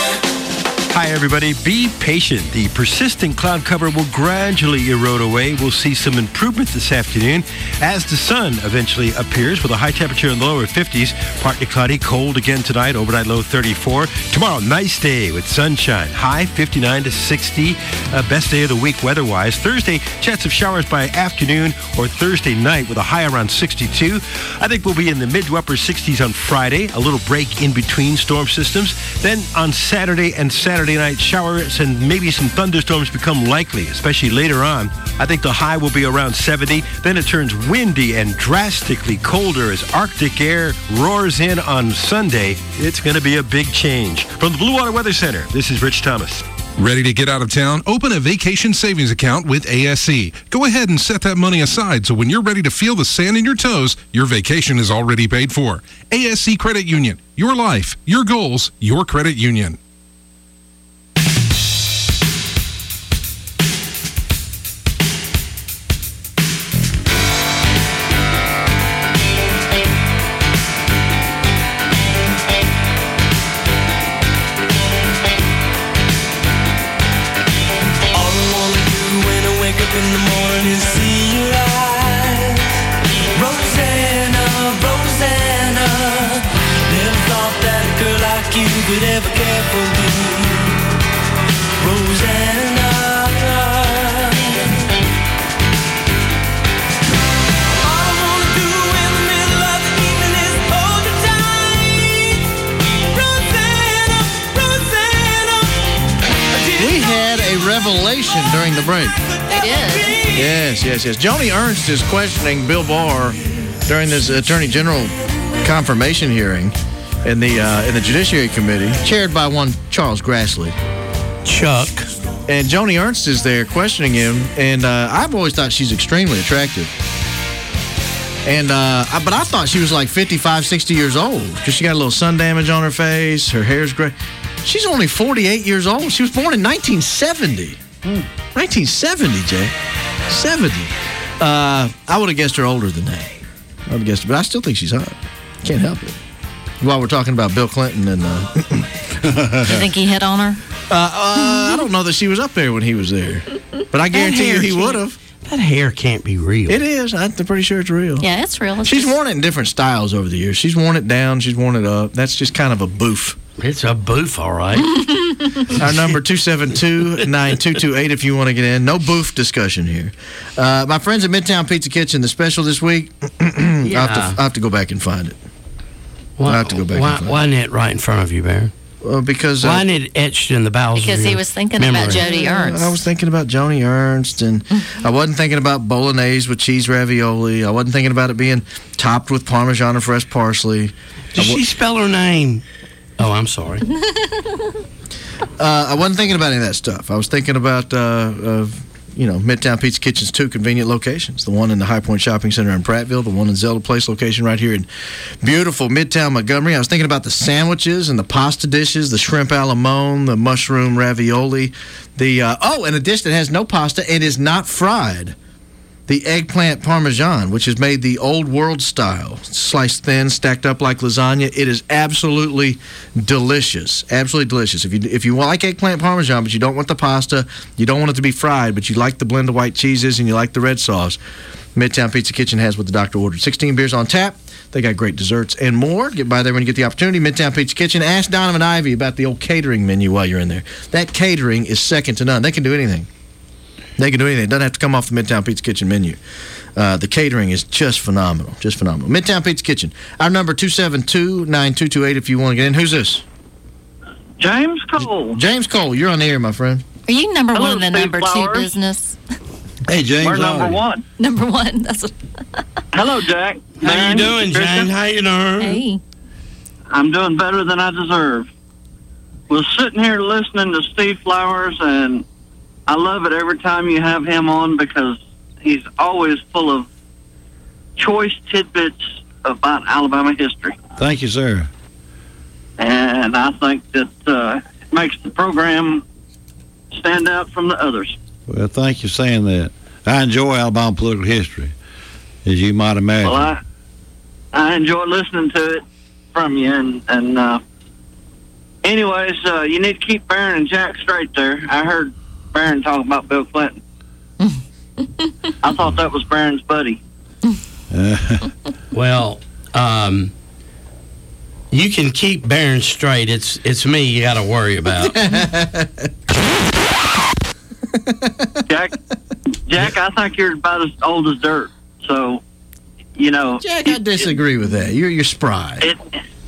S1: Hi, everybody. Be patient. The persistent cloud cover will gradually erode away. We'll see some improvement this afternoon as the sun eventually appears with a high temperature in the lower fifties. Partly cloudy, cold again tonight, overnight low thirty-four. Tomorrow, nice day with sunshine. High fifty-nine to sixty. Uh, best day of the week weather-wise. Thursday, chance of showers by afternoon or Thursday night with a high around sixty-two. I think we'll be in the mid to upper sixties on Friday. A little break in between storm systems. Then on Saturday and Saturday night, showers and maybe some thunderstorms become likely, especially later on. I think the high will be around seventy. Then it turns windy and drastically colder as Arctic air roars in on Sunday. It's going to be a big change. From the Blue Water Weather Center, this is Rich Thomas.
S21: Ready to get out of town? Open a vacation savings account with A S E. Go ahead and set that money aside so when you're ready to feel the sand in your toes, your vacation is already paid for. A S E Credit Union. Your life, your goals, your credit union.
S7: Revelation during the break.
S9: They did.
S7: Yes, yes, yes. Joni Ernst is questioning Bill Barr during this Attorney General confirmation hearing in the uh, in the Judiciary Committee, chaired by one Charles Grassley.
S8: Chuck.
S7: And Joni Ernst is there questioning him, and uh, I've always thought she's extremely attractive. And uh, I, but I thought she was like fifty-five, sixty years old because she got a little sun damage on her face. Her hair's gray. She's only forty-eight years old. She was born in nineteen seventy. Mm. nineteen seventy, Jay. seventy. Uh, I would have guessed her older than that. I would have guessed her, but I still think she's hot. Can't help it. While we're talking about Bill Clinton and... Uh,
S9: you think he hit on her?
S7: Uh, uh, I don't know that she was up there when he was there. But I guarantee you he would have.
S8: That hair can't be real.
S7: It is. I'm pretty sure it's real.
S9: Yeah, it's real. It's
S7: she's
S9: just...
S7: worn it in different styles over the years. She's worn it down. She's worn it up. That's just kind of a boof.
S8: It's a boof, all right.
S7: Our number, two seven two, nine two two eight, if you want to get in. No boof discussion here. Uh, my friends at Midtown Pizza Kitchen, the special this week, yeah. I'll, have to, I'll have to go back and find it.
S8: Why,
S7: I'll have to go back
S8: why,
S7: and find
S8: why isn't it right in front of you, Baron?
S7: Well, because...
S8: Why
S7: uh,
S8: isn't it etched in the bowels
S9: Because
S8: of
S9: he
S8: your
S9: was thinking
S8: memory?
S9: about Joni Ernst.
S7: I was thinking about Joni Ernst, and I wasn't thinking about bolognese with cheese ravioli. I wasn't thinking about it being topped with Parmesan and fresh parsley.
S8: Did she spell her name? Oh, I'm sorry.
S7: uh, I wasn't thinking about any of that stuff. I was thinking about, uh, uh, you know, Midtown Pizza Kitchen's two convenient locations. The one in the High Point Shopping Center in Prattville, the one in Zelda Place location right here in beautiful Midtown Montgomery. I was thinking about the sandwiches and the pasta dishes, the shrimp a la mode, the mushroom ravioli. The uh, oh, and a dish that has no pasta and is not fried. the eggplant parmesan, which is made the old world style, sliced thin, stacked up like lasagna. It is absolutely delicious, absolutely delicious. If you if you like eggplant parmesan, but you don't want the pasta, you don't want it to be fried, but you like the blend of white cheeses and you like the red sauce, Midtown Pizza Kitchen has what the doctor ordered. sixteen beers on tap. They got great desserts and more. Get by there when you get the opportunity. Midtown Pizza Kitchen. Ask Donovan Ivey about the old catering menu while you're in there. That catering is second to none. They can do anything. They can do anything. It doesn't have to come off the Midtown Pizza Kitchen menu. Uh, the catering is just phenomenal. Just phenomenal. Midtown Pizza Kitchen. Our number, two seven two, nine two two eight if you want to get in. Who's this?
S3: James Cole.
S7: James Cole, you're on the air, my friend.
S9: Are you number
S3: Hello,
S9: one in the
S3: Steve
S9: number
S3: Flowers.
S9: two business?
S10: Hey, James.
S3: We're
S10: how are
S3: number
S10: you?
S3: one.
S9: Number one. That's what.
S3: Hello, Jack.
S8: How you
S3: Man,
S8: doing,
S3: Kristen.
S8: James? How you doing?
S9: Hey.
S3: I'm doing better than I deserve. Was sitting here listening to Steve Flowers, and I love it every time you have him on because he's always full of choice tidbits about Alabama history.
S10: Thank you, sir.
S3: And I think that uh, it makes the program stand out from the others.
S10: Well, thank you for saying that. I enjoy Alabama political history, as you might imagine.
S3: Well, I, I enjoy listening to it from you. And, and uh, anyways, uh, you need to keep Barron and Jack straight there. I heard Barron talk about Bill Clinton. I thought that was Barron's buddy.
S8: Well, um, you can keep Barron straight. It's it's me you got to worry about.
S3: Jack, Jack, I think you're about as old as dirt. So, you know.
S7: Jack, I disagree with that. You're you're spry.
S3: It,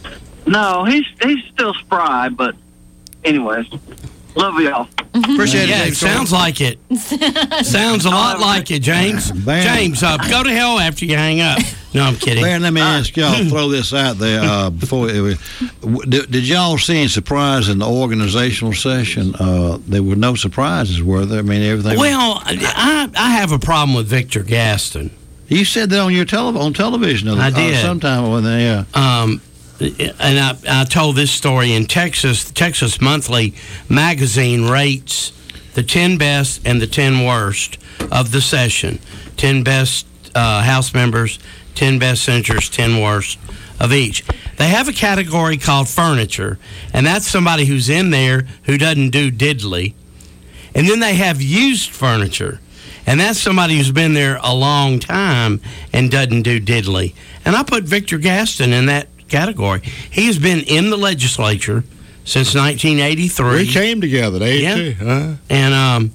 S3: no, he's he's still spry, but anyways, love y'all.
S7: Appreciate
S8: yeah,
S7: it.
S8: it sounds like it. Sounds a lot like it, James. James, uh, go to hell after you hang up. No, I'm kidding.
S10: Baron, let me ask y'all, throw this out there uh, before. It, did, did y'all see any surprise in the organizational session? Uh, there were no surprises, were there? I mean, everything.
S8: Well, I I have a problem with Victor Gaston.
S10: You said that on your tele- on television.
S8: I did.
S10: Uh, sometime when they, yeah.
S8: Um, and I, I told this story in Texas. The Texas Monthly magazine rates the ten best and the ten worst of the session. ten best uh, House members, ten best senators, ten worst of each. They have a category called furniture, and that's somebody who's in there who doesn't do diddly. And then they have used furniture, and that's somebody who's been there a long time and doesn't do diddly. And I put Victor Gaston in that category. He has been in the legislature since nineteen eighty-three.
S10: We came together at eighty-two.
S8: Yeah.
S10: Huh?
S8: And um,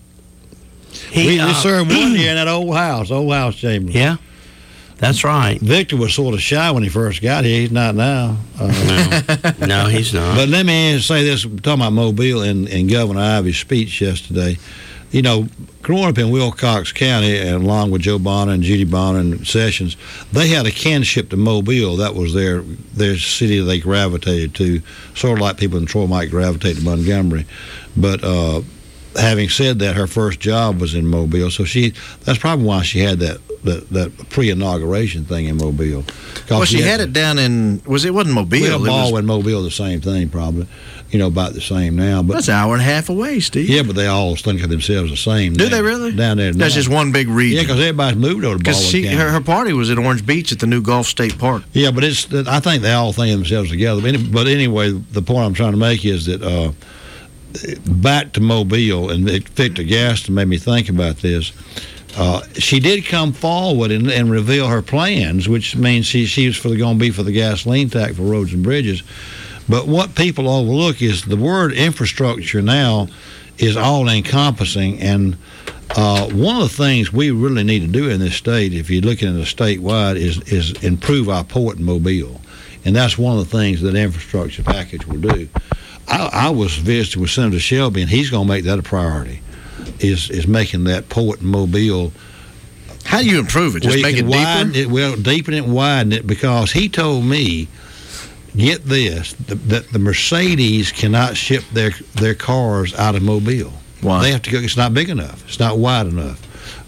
S8: he,
S10: we, we
S8: uh,
S10: served one year in that old house, old house chamber.
S8: Yeah, that's right.
S10: Victor was sort of shy when he first got here. He's not now. Uh,
S8: no. no, he's not.
S10: But let me say this: we're talking about Mobile and, and Governor Ivey's speech yesterday. You know, growing up in Wilcox County, and along with Joe Bonner and Judy Bonner and Sessions, they had a kinship to Mobile. That was their their city they gravitated to, sort of like people in Troy might gravitate to Montgomery. But uh, having said that, her first job was in Mobile, so she that's probably why she had that that, that pre-inauguration thing in Mobile.
S7: Well, she, she had, had it down in was it wasn't Mobile?
S10: Well,
S7: it
S10: Baldwin,
S7: was,
S10: and Mobile, the same thing probably. You know, about the same now. But
S7: that's an hour and a half away, Steve.
S10: Yeah, but they all think of themselves the same.
S7: Do
S10: now,
S7: they really?
S10: Down there.
S7: That's
S10: now.
S7: just one big region.
S10: Yeah, because everybody's moved over to Baldwin
S7: County. Because her, her party was at Orange Beach at the new Gulf State Park.
S10: Yeah, but it's. I think they all think of themselves together. But, any, but anyway, the point I'm trying to make is that uh, back to Mobile, and Victor Gaston made me think about this. Uh, she did come forward and, and reveal her plans, which means she, she was going to be for the gasoline tax for roads and bridges. But what people overlook is the word infrastructure now is all-encompassing, and uh, one of the things we really need to do in this state, if you're looking at it statewide, is is improve our port in Mobile, and that's one of the things that infrastructure package will do. I, I was visiting with Senator Shelby, and he's going to make that a priority, is is making that port in Mobile.
S7: How do you improve it? Just make it deeper?
S10: It, well, deepen it and widen it, because he told me, get this, that the Mercedes cannot ship their their cars out of Mobile.
S7: Why?
S10: They have to go. It's not big enough. It's not wide enough.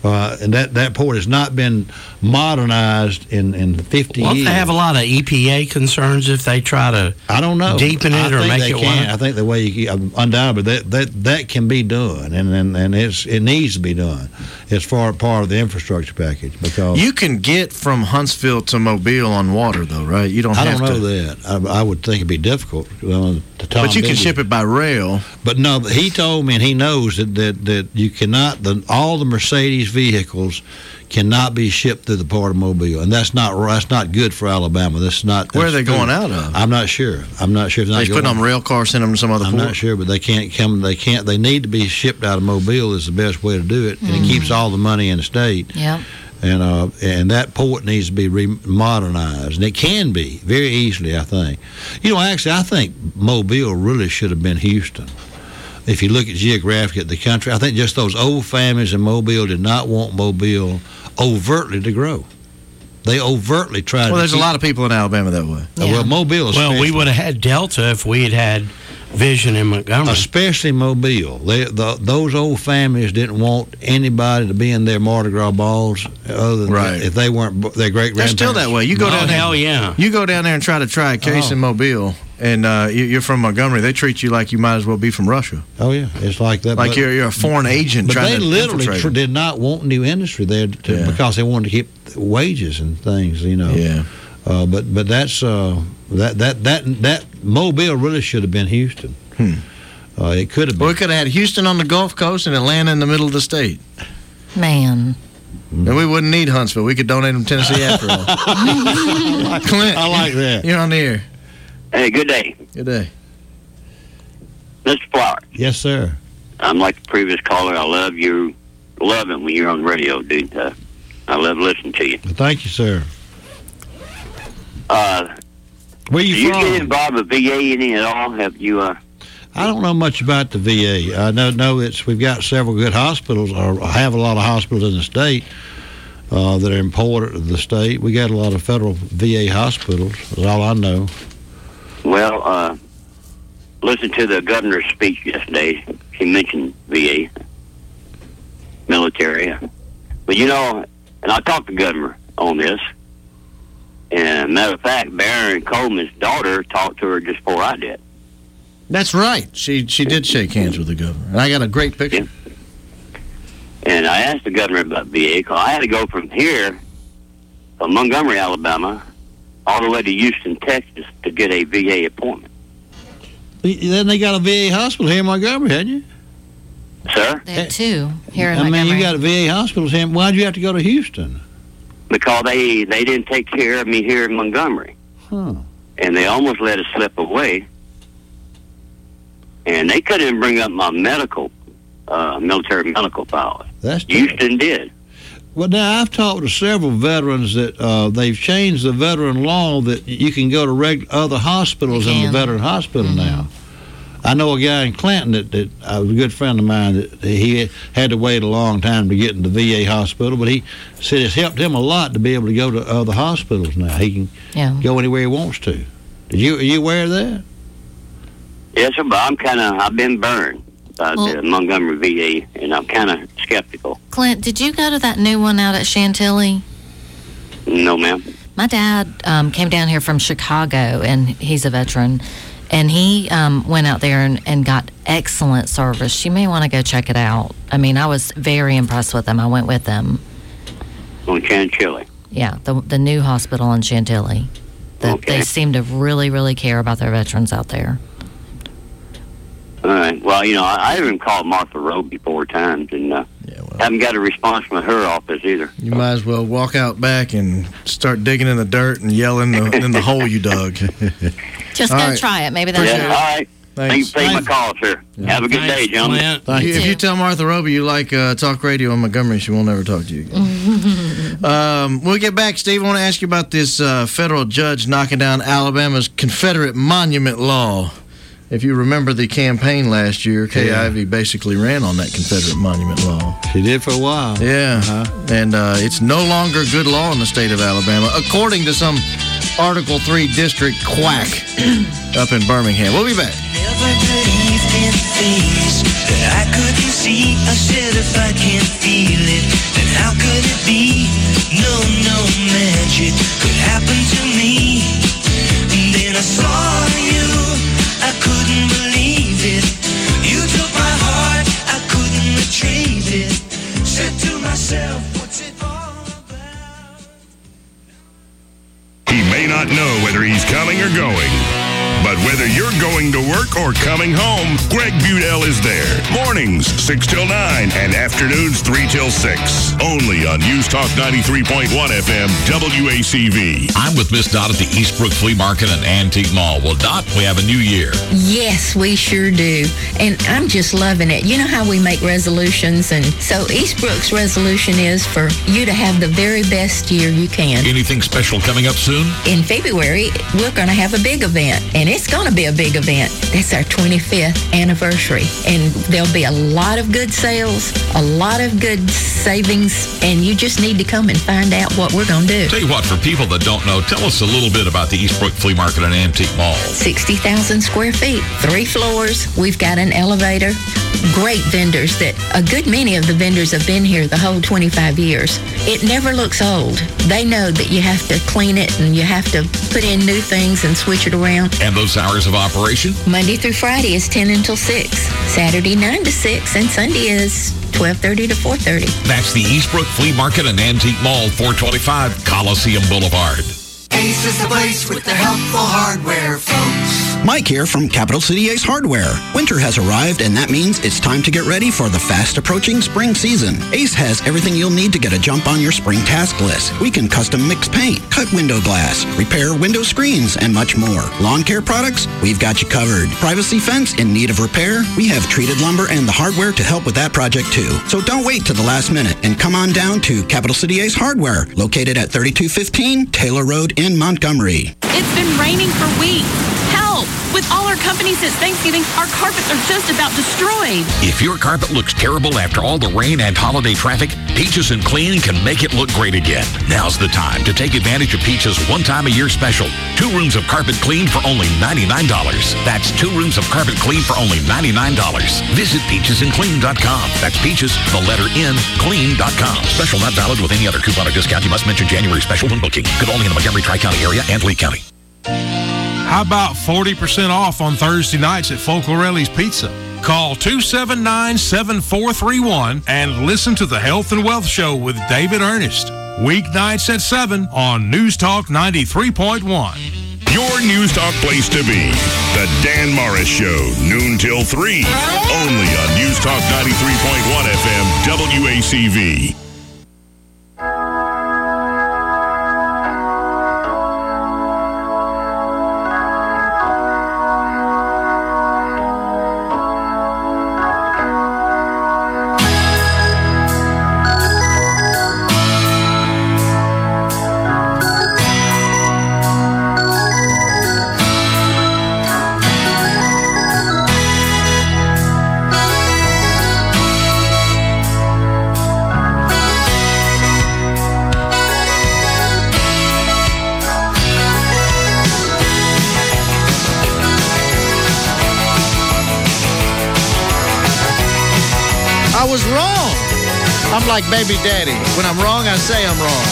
S10: Uh, and that, that port has not been modernized in, in fifty
S8: Won't
S10: years.
S8: they have a lot of E P A concerns if they try to
S10: I don't know.
S8: deepen it
S10: I
S8: or
S10: think
S8: make
S10: they
S8: it
S10: can.
S8: wider?
S10: I think the way you undoubtedly that, that that can be done, and and, and it's it needs to be done. It's far part of the infrastructure package because
S7: You can get from Huntsville to Mobile on water, though, right? You don't
S10: I
S7: have
S10: don't know
S7: to.
S10: that. I, I would think it'd be difficult. Uh, to Tom
S7: But you can
S10: Bigby.
S7: ship it by rail.
S10: But no, but he told me, and he knows that that, that you cannot. The, all the Mercedes vehicles cannot be shipped through the port of Mobile, and that's not that's not good for Alabama. That's not.
S7: Where are
S10: that's
S7: they going
S10: food.
S7: out of?
S10: I'm not sure. I'm not sure if they're
S7: They
S10: not
S7: put
S10: going
S7: on rail cars, send them to some other
S10: I'm
S7: port.
S10: not sure, but they can't come. They can't. They need to be shipped out of Mobile. Is the best way to do it, and
S9: Mhm.
S10: it keeps all the money in the state.
S9: Yeah.
S10: And uh, and that port needs to be re- modernized, and it can be very easily. I think. You know, actually, I think Mobile really should have been Houston. If you look at geographically at the country, I think just those old families in Mobile did not want Mobile overtly to grow. They overtly tried.
S7: Well,
S10: to
S7: there's a
S10: keep-
S7: lot of people in Alabama that way.
S10: Uh, Well, Mobile.
S8: Well, we
S10: especially.
S8: would have had Delta if we had had Vision in Montgomery.
S10: Especially Mobile. They, the, those old families didn't want anybody to be in their Mardi Gras balls other than
S7: Right.
S10: if they weren't b- their great
S7: They're
S10: grandparents.
S7: still that way. You go
S8: Oh,
S7: down there.
S8: hell yeah.
S7: You go down there and try to try a case
S10: Oh.
S7: in Mobile, and uh, you, you're from Montgomery. They treat you like you might as well be from Russia.
S10: Oh yeah, it's like that.
S7: Like
S10: but-
S7: you're you're a foreign agent
S10: But
S7: trying
S10: they
S7: to
S10: literally
S7: infiltrate
S10: tr-
S7: them.
S10: did not want new industry there to,
S7: Yeah.
S10: because they wanted to keep wages and things. You know.
S7: Yeah.
S10: Uh, but but that's uh, that that that that Mobile really should have been Houston.
S7: Hmm.
S10: Uh, it could have been.
S7: Well, we could have had Houston on the Gulf Coast and Atlanta in the middle of the state.
S9: Man.
S10: Mm-hmm.
S7: And we wouldn't need Huntsville. We could donate them to Tennessee after all. Clint,
S10: I like that.
S7: You're on the air.
S4: Hey, good day.
S7: Good day.
S4: Mister Flower,
S10: Yes, sir.
S4: I'm like the previous caller. I love you. Love it when you're on the radio, dude. Uh, I love listening to you.
S10: Well, thank you, sir.
S4: Uh,
S10: Where you
S4: do you
S10: from?
S4: get involved with V A any at all? Have you, uh,
S10: I don't know much about the V A. I know know it's we've got several good hospitals, or have a lot of hospitals in the state uh, that are important to the state. We got a lot of federal V A hospitals. That's all I know.
S4: well, uh, listen to the governor's speech yesterday. She mentioned V A, military. But, you know, and I talked to the governor on this. And matter of fact, Barron Coleman's daughter talked to her just before I did.
S7: That's right. She she did shake hands with the governor. And I got a great picture.
S4: And I asked the governor about V A because I had to go from here, from Montgomery, Alabama, all the way to Houston, Texas to get a V A appointment.
S10: Then they got a V A hospital here in Montgomery, hadn't you?
S4: Sir?
S9: They have two here in
S10: I mean,
S9: Montgomery.
S10: you got a V A hospital here. Why'd you have to go to Houston?
S4: Because they, they didn't take care of me here in Montgomery.
S10: Huh.
S4: And they almost let us slip away. And they couldn't even bring up my medical, uh, military medical files.
S10: That's
S4: Houston did.
S10: Well, now, I've talked to several veterans that uh, they've changed the veteran law that you can go to reg- other hospitals in the veteran hospital now. I know a guy in Clinton that, that uh, was a good friend of mine that he had to wait a long time to get in the V A hospital, but he said it's helped him a lot to be able to go to other hospitals now. He can
S9: Yeah.
S10: go anywhere he wants to. Did you, are you aware of that?
S4: Yes, sir, but I'm kind of, I've been burned by
S9: Well-
S4: the Montgomery V A, and I'm kind of skeptical.
S9: Clint, did you go to that new one out at Chantilly?
S4: No, ma'am.
S9: My dad um, came down here from Chicago, and he's a veteran. And he um, went out there and, and got excellent service. You may want to go check it out. I mean, I was very impressed with them. I went with them.
S4: On Chantilly.
S9: Yeah, the the new hospital in Chantilly. The,
S4: Okay.
S9: They seem to really, really care about their veterans out there.
S4: All right. Well, you know, I, I even called Martha Roby four times, and uh, haven't got a response from her office either.
S7: You might as well walk out back and start digging in the dirt and yelling in the, in the hole you dug.
S9: Just
S7: All
S9: go
S7: right.
S9: try it. Maybe that's
S4: Yeah, all right. Thank you
S7: Thanks.
S4: for taking my call, sir. Have a good day, gentlemen.
S7: If you tell Martha Roby you like uh, talk radio in Montgomery, she won't ever talk to you again. um, we'll get back, Steve. I want to ask you about this uh, federal judge knocking down Alabama's Confederate monument law. If you remember the campaign last year, Kay
S10: Yeah.
S7: Ivey basically ran on that Confederate monument law.
S10: She did for a while.
S7: Yeah, and uh, it's no longer good law in the state of Alabama, according to some Article three district quack up in Birmingham. We'll be back.
S18: Never believed in things that I couldn't see. I said if I can't feel it, then how could it be? No, no magic could happen to me. And then I saw you, I couldn't believe it. You took my heart, I couldn't retrieve it. Said to myself, what's it all about?
S6: He may not know whether he's coming or going, but whether you're going to work or coming home, Greg Budell is there. Mornings, six till nine, and afternoons, three till six. Only on News Talk ninety-three point one F M, W A C V.
S5: I'm with Miss Dot at the Eastbrook Flea Market and Antique Mall. Well, Dot, we have a new year.
S22: Yes, we sure do. And I'm just loving it. You know how we make resolutions, and so Eastbrook's resolution is for you to have the very best year you can.
S5: Anything special coming up soon?
S22: In February, we're going to have a big event, and it's going to be a big event. It's our twenty-fifth anniversary, and there'll be a lot of good sales, a lot of good savings, and you just need to come and find out what we're going to do.
S5: Tell you what, for people that don't know, tell us a little bit about the Eastbrook Flea Market and Antique Mall.
S22: sixty thousand square feet, three floors. We've got an elevator. Great vendors that a good many of the vendors have been here the whole twenty-five years. It never looks old. They know that you have to clean it and you have to put in new things and switch it around.
S5: And those hours of operation?
S22: Monday through Friday is ten until six. Saturday nine to six, and Sunday is twelve thirty to four thirty.
S5: That's the Eastbrook Flea Market and Antique Mall, four twenty-five Coliseum Boulevard.
S23: Ace is the place with the helpful hardware, folks.
S24: Mike here from Capital City Ace Hardware. Winter has arrived, and that means it's time to get ready for the fast-approaching spring season. Ace has everything you'll need to get a jump on your spring task list. We can custom mix paint, cut window glass, repair window screens, and much more. Lawn care products? We've got you covered. Privacy fence in need of repair? We have treated lumber and the hardware to help with that project, too. So don't wait to the last minute and come on down to Capital City Ace Hardware, located at thirty-two fifteen Taylor Road in Montgomery.
S25: It's been raining for weeks. Help! With all our companies since Thanksgiving, our carpets are just about destroyed.
S5: If your carpet looks terrible after all the rain and holiday traffic, Peaches and Clean can make it look great again. Now's the time to take advantage of Peaches' one-time-a-year special. Two rooms of carpet cleaned for only ninety-nine dollars. That's two rooms of carpet cleaned for only ninety-nine dollars. Visit peaches and clean dot com. That's Peaches, the letter N, clean dot com. Special not valid with any other coupon or discount. You must mention January special when booking. Good only in the Montgomery Tri-County area and Lee County.
S26: How about forty percent off on Thursday nights at Folcorelli's Pizza? Call two seven nine, seven four three one and listen to the Health and Wealth Show with David Ernest. Weeknights at seven on News Talk ninety-three point one.
S6: Your News Talk place to be. The Dan Morris Show, noon till three. Only on News Talk ninety-three point one F M, W A C V.
S7: I was wrong. I'm like baby daddy. When I'm wrong, I say I'm wrong.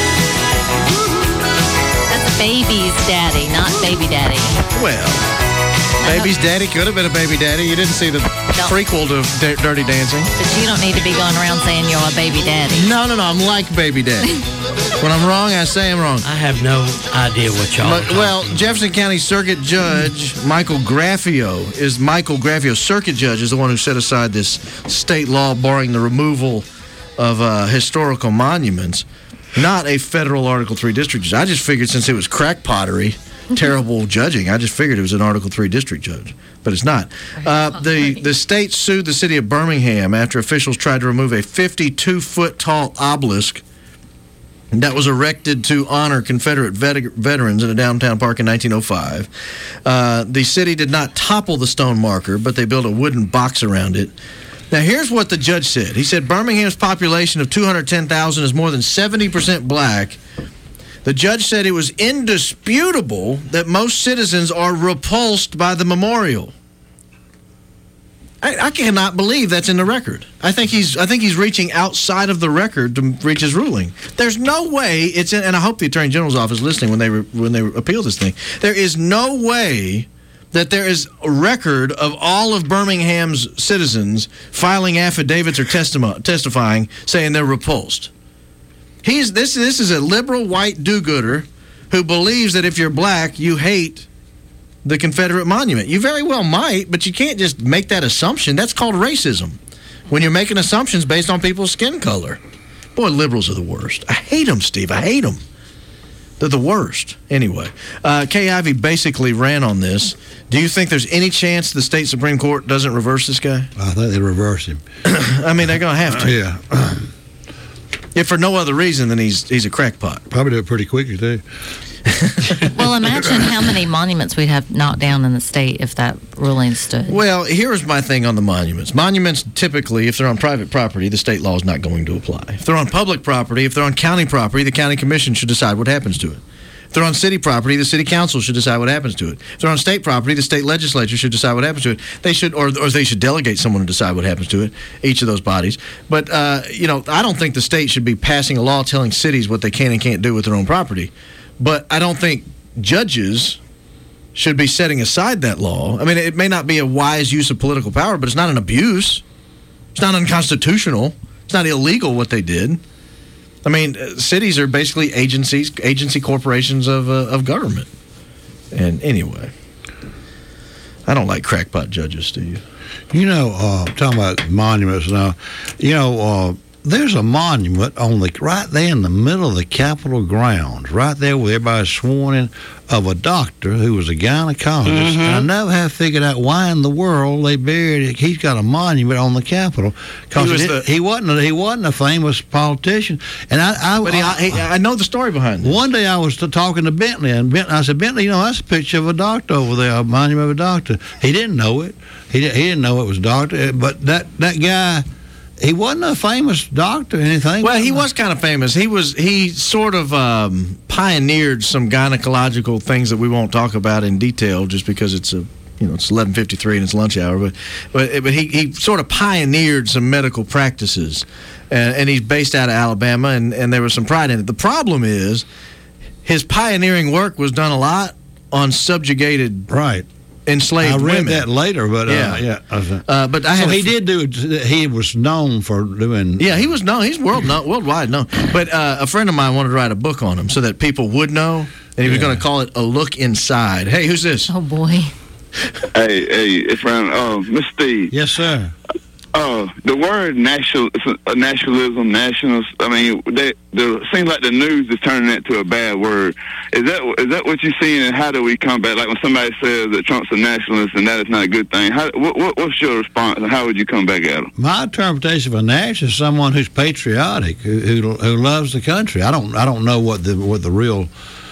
S9: That's baby's daddy, not baby daddy.
S7: Well, baby's daddy could have been a baby daddy. You didn't see the
S9: Don't.
S7: prequel to D- Dirty Dancing.
S9: But you don't need to be going around saying you're a baby daddy.
S7: No, no, no. I'm like baby daddy. When I'm wrong, I say I'm wrong.
S8: I have no idea what y'all
S7: But, well, Jefferson County Circuit Judge Michael Graffio is Michael Graffio. Circuit Judge is the one who set aside this state law barring the removal of uh, historical monuments, not a federal Article three district judge. I just figured since it was crack pottery, terrible judging, I just figured it was an Article three district judge, but it's not. Uh, the, the state sued the city of Birmingham after officials tried to remove a fifty-two foot tall obelisk that was erected to honor Confederate vet- veterans in a downtown park in nineteen oh five. Uh, the city did not topple the stone marker, but they built a wooden box around it. Now, here's what the judge said. He said Birmingham's population of two hundred ten thousand is more than seventy percent black. The judge said it was indisputable that most citizens are repulsed by the memorial. I, I cannot believe that's in the record. I think he's I think he's reaching outside of the record to reach his ruling. There's no way it's in, and I hope the Attorney General's office is listening when they re, when they appeal this thing. There is no way that there is a record of all of Birmingham's citizens filing affidavits or testimo- testifying saying they're repulsed. He's this this is a liberal white do-gooder who believes that if you're black, you hate the Confederate monument. You very well might, but you can't just make that assumption. That's called racism. When you're making assumptions based on people's skin color. Boy, liberals are the worst. I hate them, Steve. I hate them. They're the worst. Anyway, uh, Kay Ivey basically ran on this. Do you think there's any chance the state Supreme Court doesn't reverse this guy?
S10: I think they reverse him.
S7: I mean, they're going to have to.
S10: Yeah.
S7: If for no other reason than he's he's a crackpot.
S10: Probably do it pretty quickly, too.
S9: Well, imagine how many monuments we'd have knocked down in the state if that ruling stood.
S7: Well, here's my thing on the monuments. Monuments, typically, if they're on private property, the state law is not going to apply. If they're on public property, if they're on county property, the county commission should decide what happens to it. If they're on city property, the city council should decide what happens to it. If they're on state property, the state legislature should decide what happens to it. They should, or, or they should delegate someone to decide what happens to it, each of those bodies. But, uh, you know, I don't think the state should be passing a law telling cities what they can and can't do with their own property. But I don't think judges should be setting aside that law. I mean, it may not be a wise use of political power, but it's not an abuse. It's not unconstitutional. It's not illegal what they did. I mean, uh, cities are basically agencies, agency corporations of uh, of government. And anyway, I don't like crackpot judges, Steve.
S10: You know, uh, talking about monuments now, you know, uh, there's a monument on the right there in the middle of the Capitol grounds, right there where everybody's sworn in, of a doctor who was a gynecologist.
S8: Mm-hmm.
S10: And I never have figured out why in the world they buried it. He's got a monument on the Capitol because
S7: He was
S10: he,
S7: the-
S10: he wasn't a, he wasn't a famous politician. And I I,
S7: But he, I, he, I know the story behind it.
S10: one day I was talking to Bentley, and Bentley, I said, Bentley, you know, that's a picture of a doctor over there, a monument of a doctor. He didn't know it. He, di- he didn't know it was a doctor. But that, that guy, he wasn't a famous doctor or anything.
S7: Well, he was kind of famous. He was he sort of um, pioneered some gynecological things that we won't talk about in detail, just because it's a you know it's eleven fifty-three and it's lunch hour. But but but he, he sort of pioneered some medical practices, and, and he's based out of Alabama, and, and there was some pride in it. The problem is his pioneering work was done a lot on subjugated
S10: right.
S7: enslaved
S10: I read
S7: women.
S10: that later, but uh,
S7: Yeah.
S10: yeah. yeah.
S7: Uh, but I
S10: so
S7: had a
S10: he
S7: fr-
S10: did do. He was known for doing.
S7: Yeah, he was known. He's world known, worldwide known. But uh, a friend of mine wanted to write a book on him so that people would know, and he was
S10: Yeah.
S7: going to call it A Look Inside. Hey, who's this?
S9: Oh, boy.
S2: Hey, hey, it's around, uh, Mister Steve.
S10: Yes, sir.
S2: Uh, the word national, uh, nationalism, nationals. I mean, they, the seems like the news is turning that to a bad word. Is that is that what you're seeing? And how do we come back? Like when somebody says that Trump's a nationalist and that is not a good thing. How, what, what, what's your response? And how would you come back at him?
S10: My interpretation of a nationalist is someone who's patriotic, who, who who loves the country. I don't I don't know what the what the real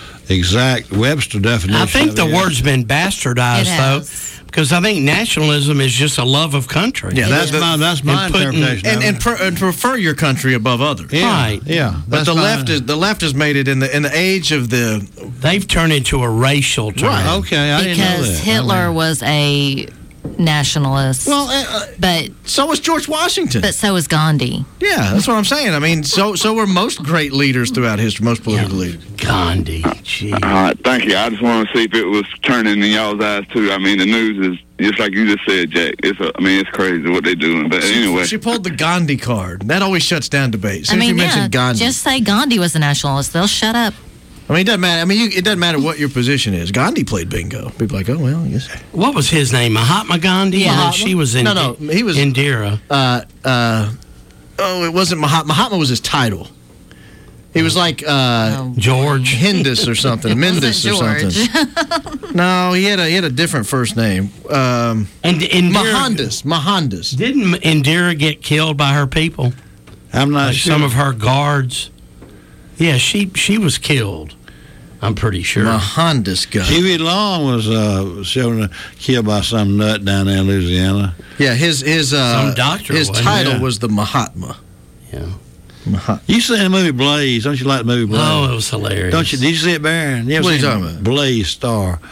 S10: exact Webster definition.
S8: I think
S10: of
S8: the
S10: it
S8: word's been bastardized,
S9: It
S8: though,
S9: has.
S8: because I think nationalism is just a love of country.
S10: Yeah, that's
S7: the-
S10: my that's my
S8: and putting-
S10: interpretation.
S7: And
S10: of
S7: and,
S10: it.
S7: pre- and prefer your country above others.
S10: yeah,
S8: Right.
S10: yeah.
S7: But
S10: that's
S7: the
S10: my-
S7: left is the left has made it in the in the age of the
S8: They've turned into a racial term.
S10: right. Okay, I didn't know
S9: Because
S10: that.
S9: Hitler
S10: I mean,
S9: was a nationalist.
S7: well, uh,
S9: but
S7: so was George Washington.
S9: but so was Gandhi.
S7: Yeah, that's what I'm saying. I mean, so so were most great leaders throughout history, most political leaders.
S8: Gandhi. Gee.
S2: All right, thank you. I just want to see if it was turning in y'all's eyes too. I mean, the news is just like you just said, Jack. It's a, I mean, it's crazy what they're doing. But anyway,
S7: She pulled the Gandhi card. That always shuts down debate. As
S9: I
S7: soon as you
S9: mean, yeah,
S7: mention Gandhi.
S9: just say Gandhi was a nationalist. They'll shut up.
S7: I mean, it doesn't matter. I mean, you, it doesn't matter what your position is. Gandhi played bingo. People are like, oh well, I guess.
S8: What was his name? Mahatma Gandhi?
S9: Yeah.
S8: And then
S7: Mahatma?
S8: she was in
S7: No, no, he was-
S8: Indira.
S7: Uh, uh, oh, it wasn't Mahatma. Mahatma was his title. He was like uh,
S8: George.
S7: Hindus or something, Mindus or
S9: Wasn't
S7: something. No, he had a he had a different first name. Um,
S8: And Indira,
S7: Mohandas. Mohandas.
S8: didn't Indira get killed by her people?
S10: I'm not
S8: Like
S10: sure.
S8: some of her guards. Yeah, she she was killed. I'm pretty sure.
S7: Mohandas guy.
S10: Huey Long was uh, shown killed by some nut down there in Louisiana.
S7: Yeah, his his uh,
S8: Some doctor
S7: his
S8: was,
S7: title
S10: yeah.
S7: was the Mahatma.
S8: Yeah.
S7: Mahatma.
S10: You seen the movie Blaze? Don't you like the movie Blaze?
S8: Oh, it was hilarious.
S10: Don't you? Did you see it, Baron? You ever
S7: What are you
S10: seen
S7: talking about?
S10: Blaze Star.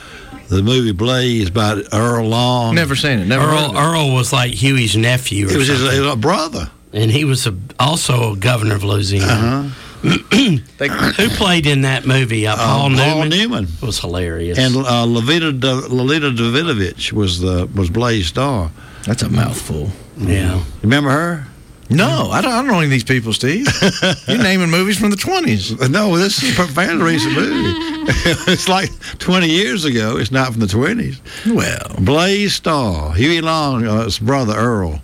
S10: The movie Blaze by Earl Long.
S7: Never seen it. Never heard
S8: Earl,
S7: of it.
S8: Earl was like Huey's nephew. Or
S10: It was his,
S8: something.
S10: his brother.
S8: And he was a, also a governor of Louisiana.
S10: Uh-huh.
S8: Who played in that movie? Uh, Paul
S10: Uh,
S8: Newman.
S10: Paul Newman
S8: was hilarious.
S10: And uh, Lolita, Lolita Davidovich was the was Blaze Star.
S7: That's a mouthful.
S8: Yeah.
S10: Remember her?
S7: No, I don't, I don't know any of these people, Steve. You're naming movies from the twenties.
S10: No, this is a fairly recent movie. It's like twenty years ago. It's not from the twenties.
S7: Well,
S10: Blaze Star, Huey Long, uh, his brother Earl.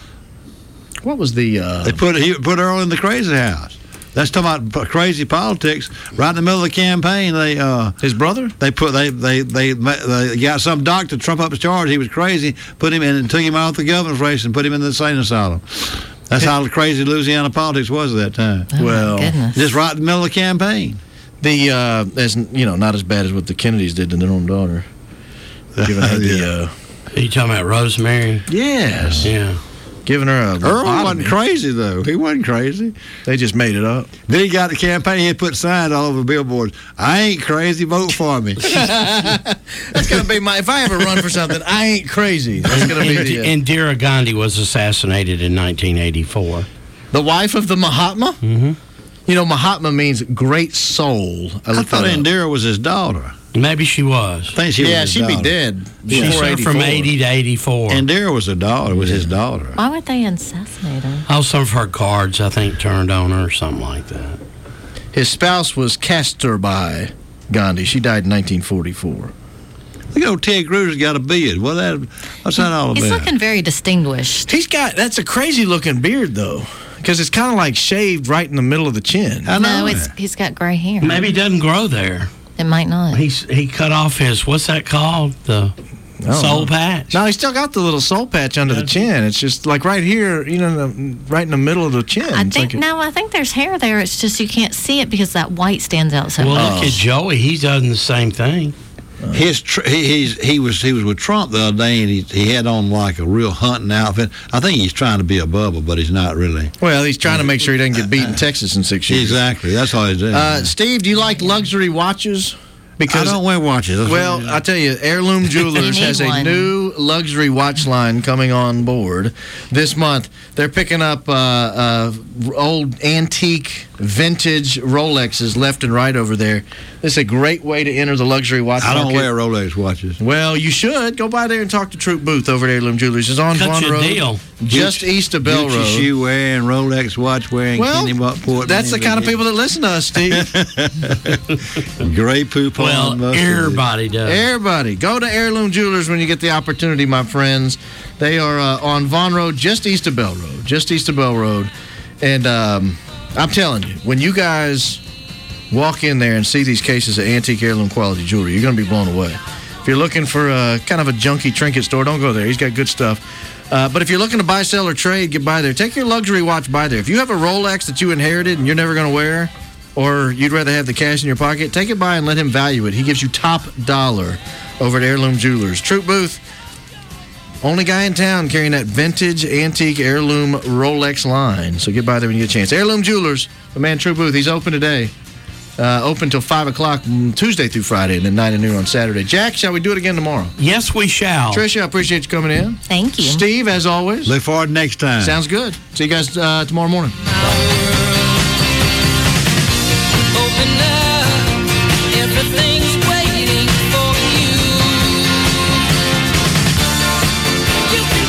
S7: What was the? Uh,
S10: They put he put Earl in the crazy house. That's talking about crazy politics. Right in the middle of the campaign, they uh,
S7: his brother.
S10: They put they they they they got some doctor to trump up his charge. He was crazy. Put him in and took him out the governor's race and put him in the insane asylum. That's how crazy Louisiana politics was at that time.
S9: Oh,
S7: well,
S9: my goodness.
S10: Just right in the middle of the campaign.
S7: The uh, as you know, not as bad as what the Kennedys did to their own daughter. Giving her the. Uh,
S8: Are you talking about Rosemary?
S7: yes.
S8: Yeah.
S7: Giving her a.
S10: Earl
S7: lobotomy.
S10: wasn't crazy though. He wasn't crazy.
S7: They just made it up.
S10: Then he got the campaign. He had put signs all over the billboards. I ain't crazy. Vote for me.
S7: That's gonna be my. If I ever run for something, I ain't crazy. That's gonna be
S8: And,
S7: the. Uh,
S8: Indira Gandhi was assassinated in nineteen eighty-four.
S7: the wife of the Mahatma.
S8: Mm-hmm.
S7: You know, Mahatma means great soul. I,
S10: I
S7: looked
S10: thought
S7: that up.
S10: Indira was his daughter.
S8: Maybe she was.
S10: I think she
S7: Yeah,
S10: was his
S7: she'd be
S10: daughter.
S7: dead.
S8: She
S7: before
S8: served from
S7: eighty-four.
S8: eighty to eighty-four.
S10: Indira was a daughter. Was his daughter.
S9: Why would they assassinate her?
S8: Oh, some of her cards, I think, turned on her or something like that.
S7: His spouse was Kasturbai Gandhi. She died in nineteen forty-four.
S10: Look at Ted Cruz got a beard. What that? What's that all
S9: He's
S10: about?
S9: looking very distinguished.
S7: He's got that's a crazy looking beard though, because it's kind of like shaved right in the middle of the chin.
S10: I know
S9: No,
S10: it.
S9: it's he's got gray hair.
S8: Maybe he doesn't grow there.
S9: It might not.
S8: He's He cut off his, what's that called? The
S7: don't
S8: soul
S7: know.
S8: patch.
S7: No, he's still got the little soul patch under the chin. It's just like right here, you know, the, right in the middle of the chin.
S9: I
S7: It's
S9: think
S7: like
S9: no, I think there's hair there. It's just you can't see it because that white stands out so
S8: Well,
S9: much.
S8: look at Joey. He's done the same thing.
S10: His tr- he, he's, he was he was with Trump the other day, and he he had on like a real hunting outfit. I think he's trying to be a Bubba, but he's not really.
S7: Well, he's trying to make sure he doesn't get beat in Texas in six years.
S10: Exactly. That's all he's doing.
S7: Uh, Steve, do you like luxury watches?
S10: I don't wear watches. That's
S7: Well,
S10: what-
S7: I tell you, Heirloom Jewelers
S9: You
S7: has
S9: need
S7: a
S9: one.
S7: new luxury watch line coming on board this month. They're picking up uh, uh, old antique, vintage Rolexes left and right over there. This is a great way to enter the luxury watch
S10: I don't
S7: market.
S10: wear Rolex watches.
S7: Well, you should. Go by there and talk to Troop Booth over at Heirloom Jewelers. It's on
S8: Cut
S7: Vaughn
S8: you a
S7: Road,
S8: deal.
S7: just
S10: Gucci-
S7: east of Bell
S10: Gucci
S7: Road.
S10: shoe wearing, Rolex watch wearing,
S7: Well,
S10: Kenny Buckport.
S7: that's the kind of people that listen to us, Steve.
S10: Gray poop on.
S8: Well,
S10: mustard.
S8: everybody does.
S7: Everybody, go to Heirloom Jewelers when you get the opportunity, my friends. They are uh, on Vaughn Road, just east of Bell Road, just east of Bell Road. And um, I'm telling you, when you guys walk in there and see these cases of antique heirloom quality jewelry, you're going to be blown away. If you're looking for a kind of a junky trinket store, don't go there. He's got good stuff. Uh, but if you're looking to buy, sell, or trade, get by there. Take your luxury watch by there. If you have a Rolex that you inherited and you're never going to wear, or you'd rather have the cash in your pocket, take it by and let him value it. He gives you top dollar over at Heirloom Jewelers. Troop Booth, only guy in town carrying that vintage, antique, heirloom Rolex line. So get by there when you get a chance. Heirloom Jewelers, the man Troop Booth, he's open today. Uh, open till five o'clock Tuesday through Friday, and then nine to noon on Saturday. Jack, shall we do it again tomorrow?
S8: Yes, we shall.
S7: Tricia, I appreciate you coming in.
S9: Thank you.
S7: Steve, as always.
S10: Look forward to next time.
S7: Sounds good. See you guys uh, tomorrow morning.
S18: Open up.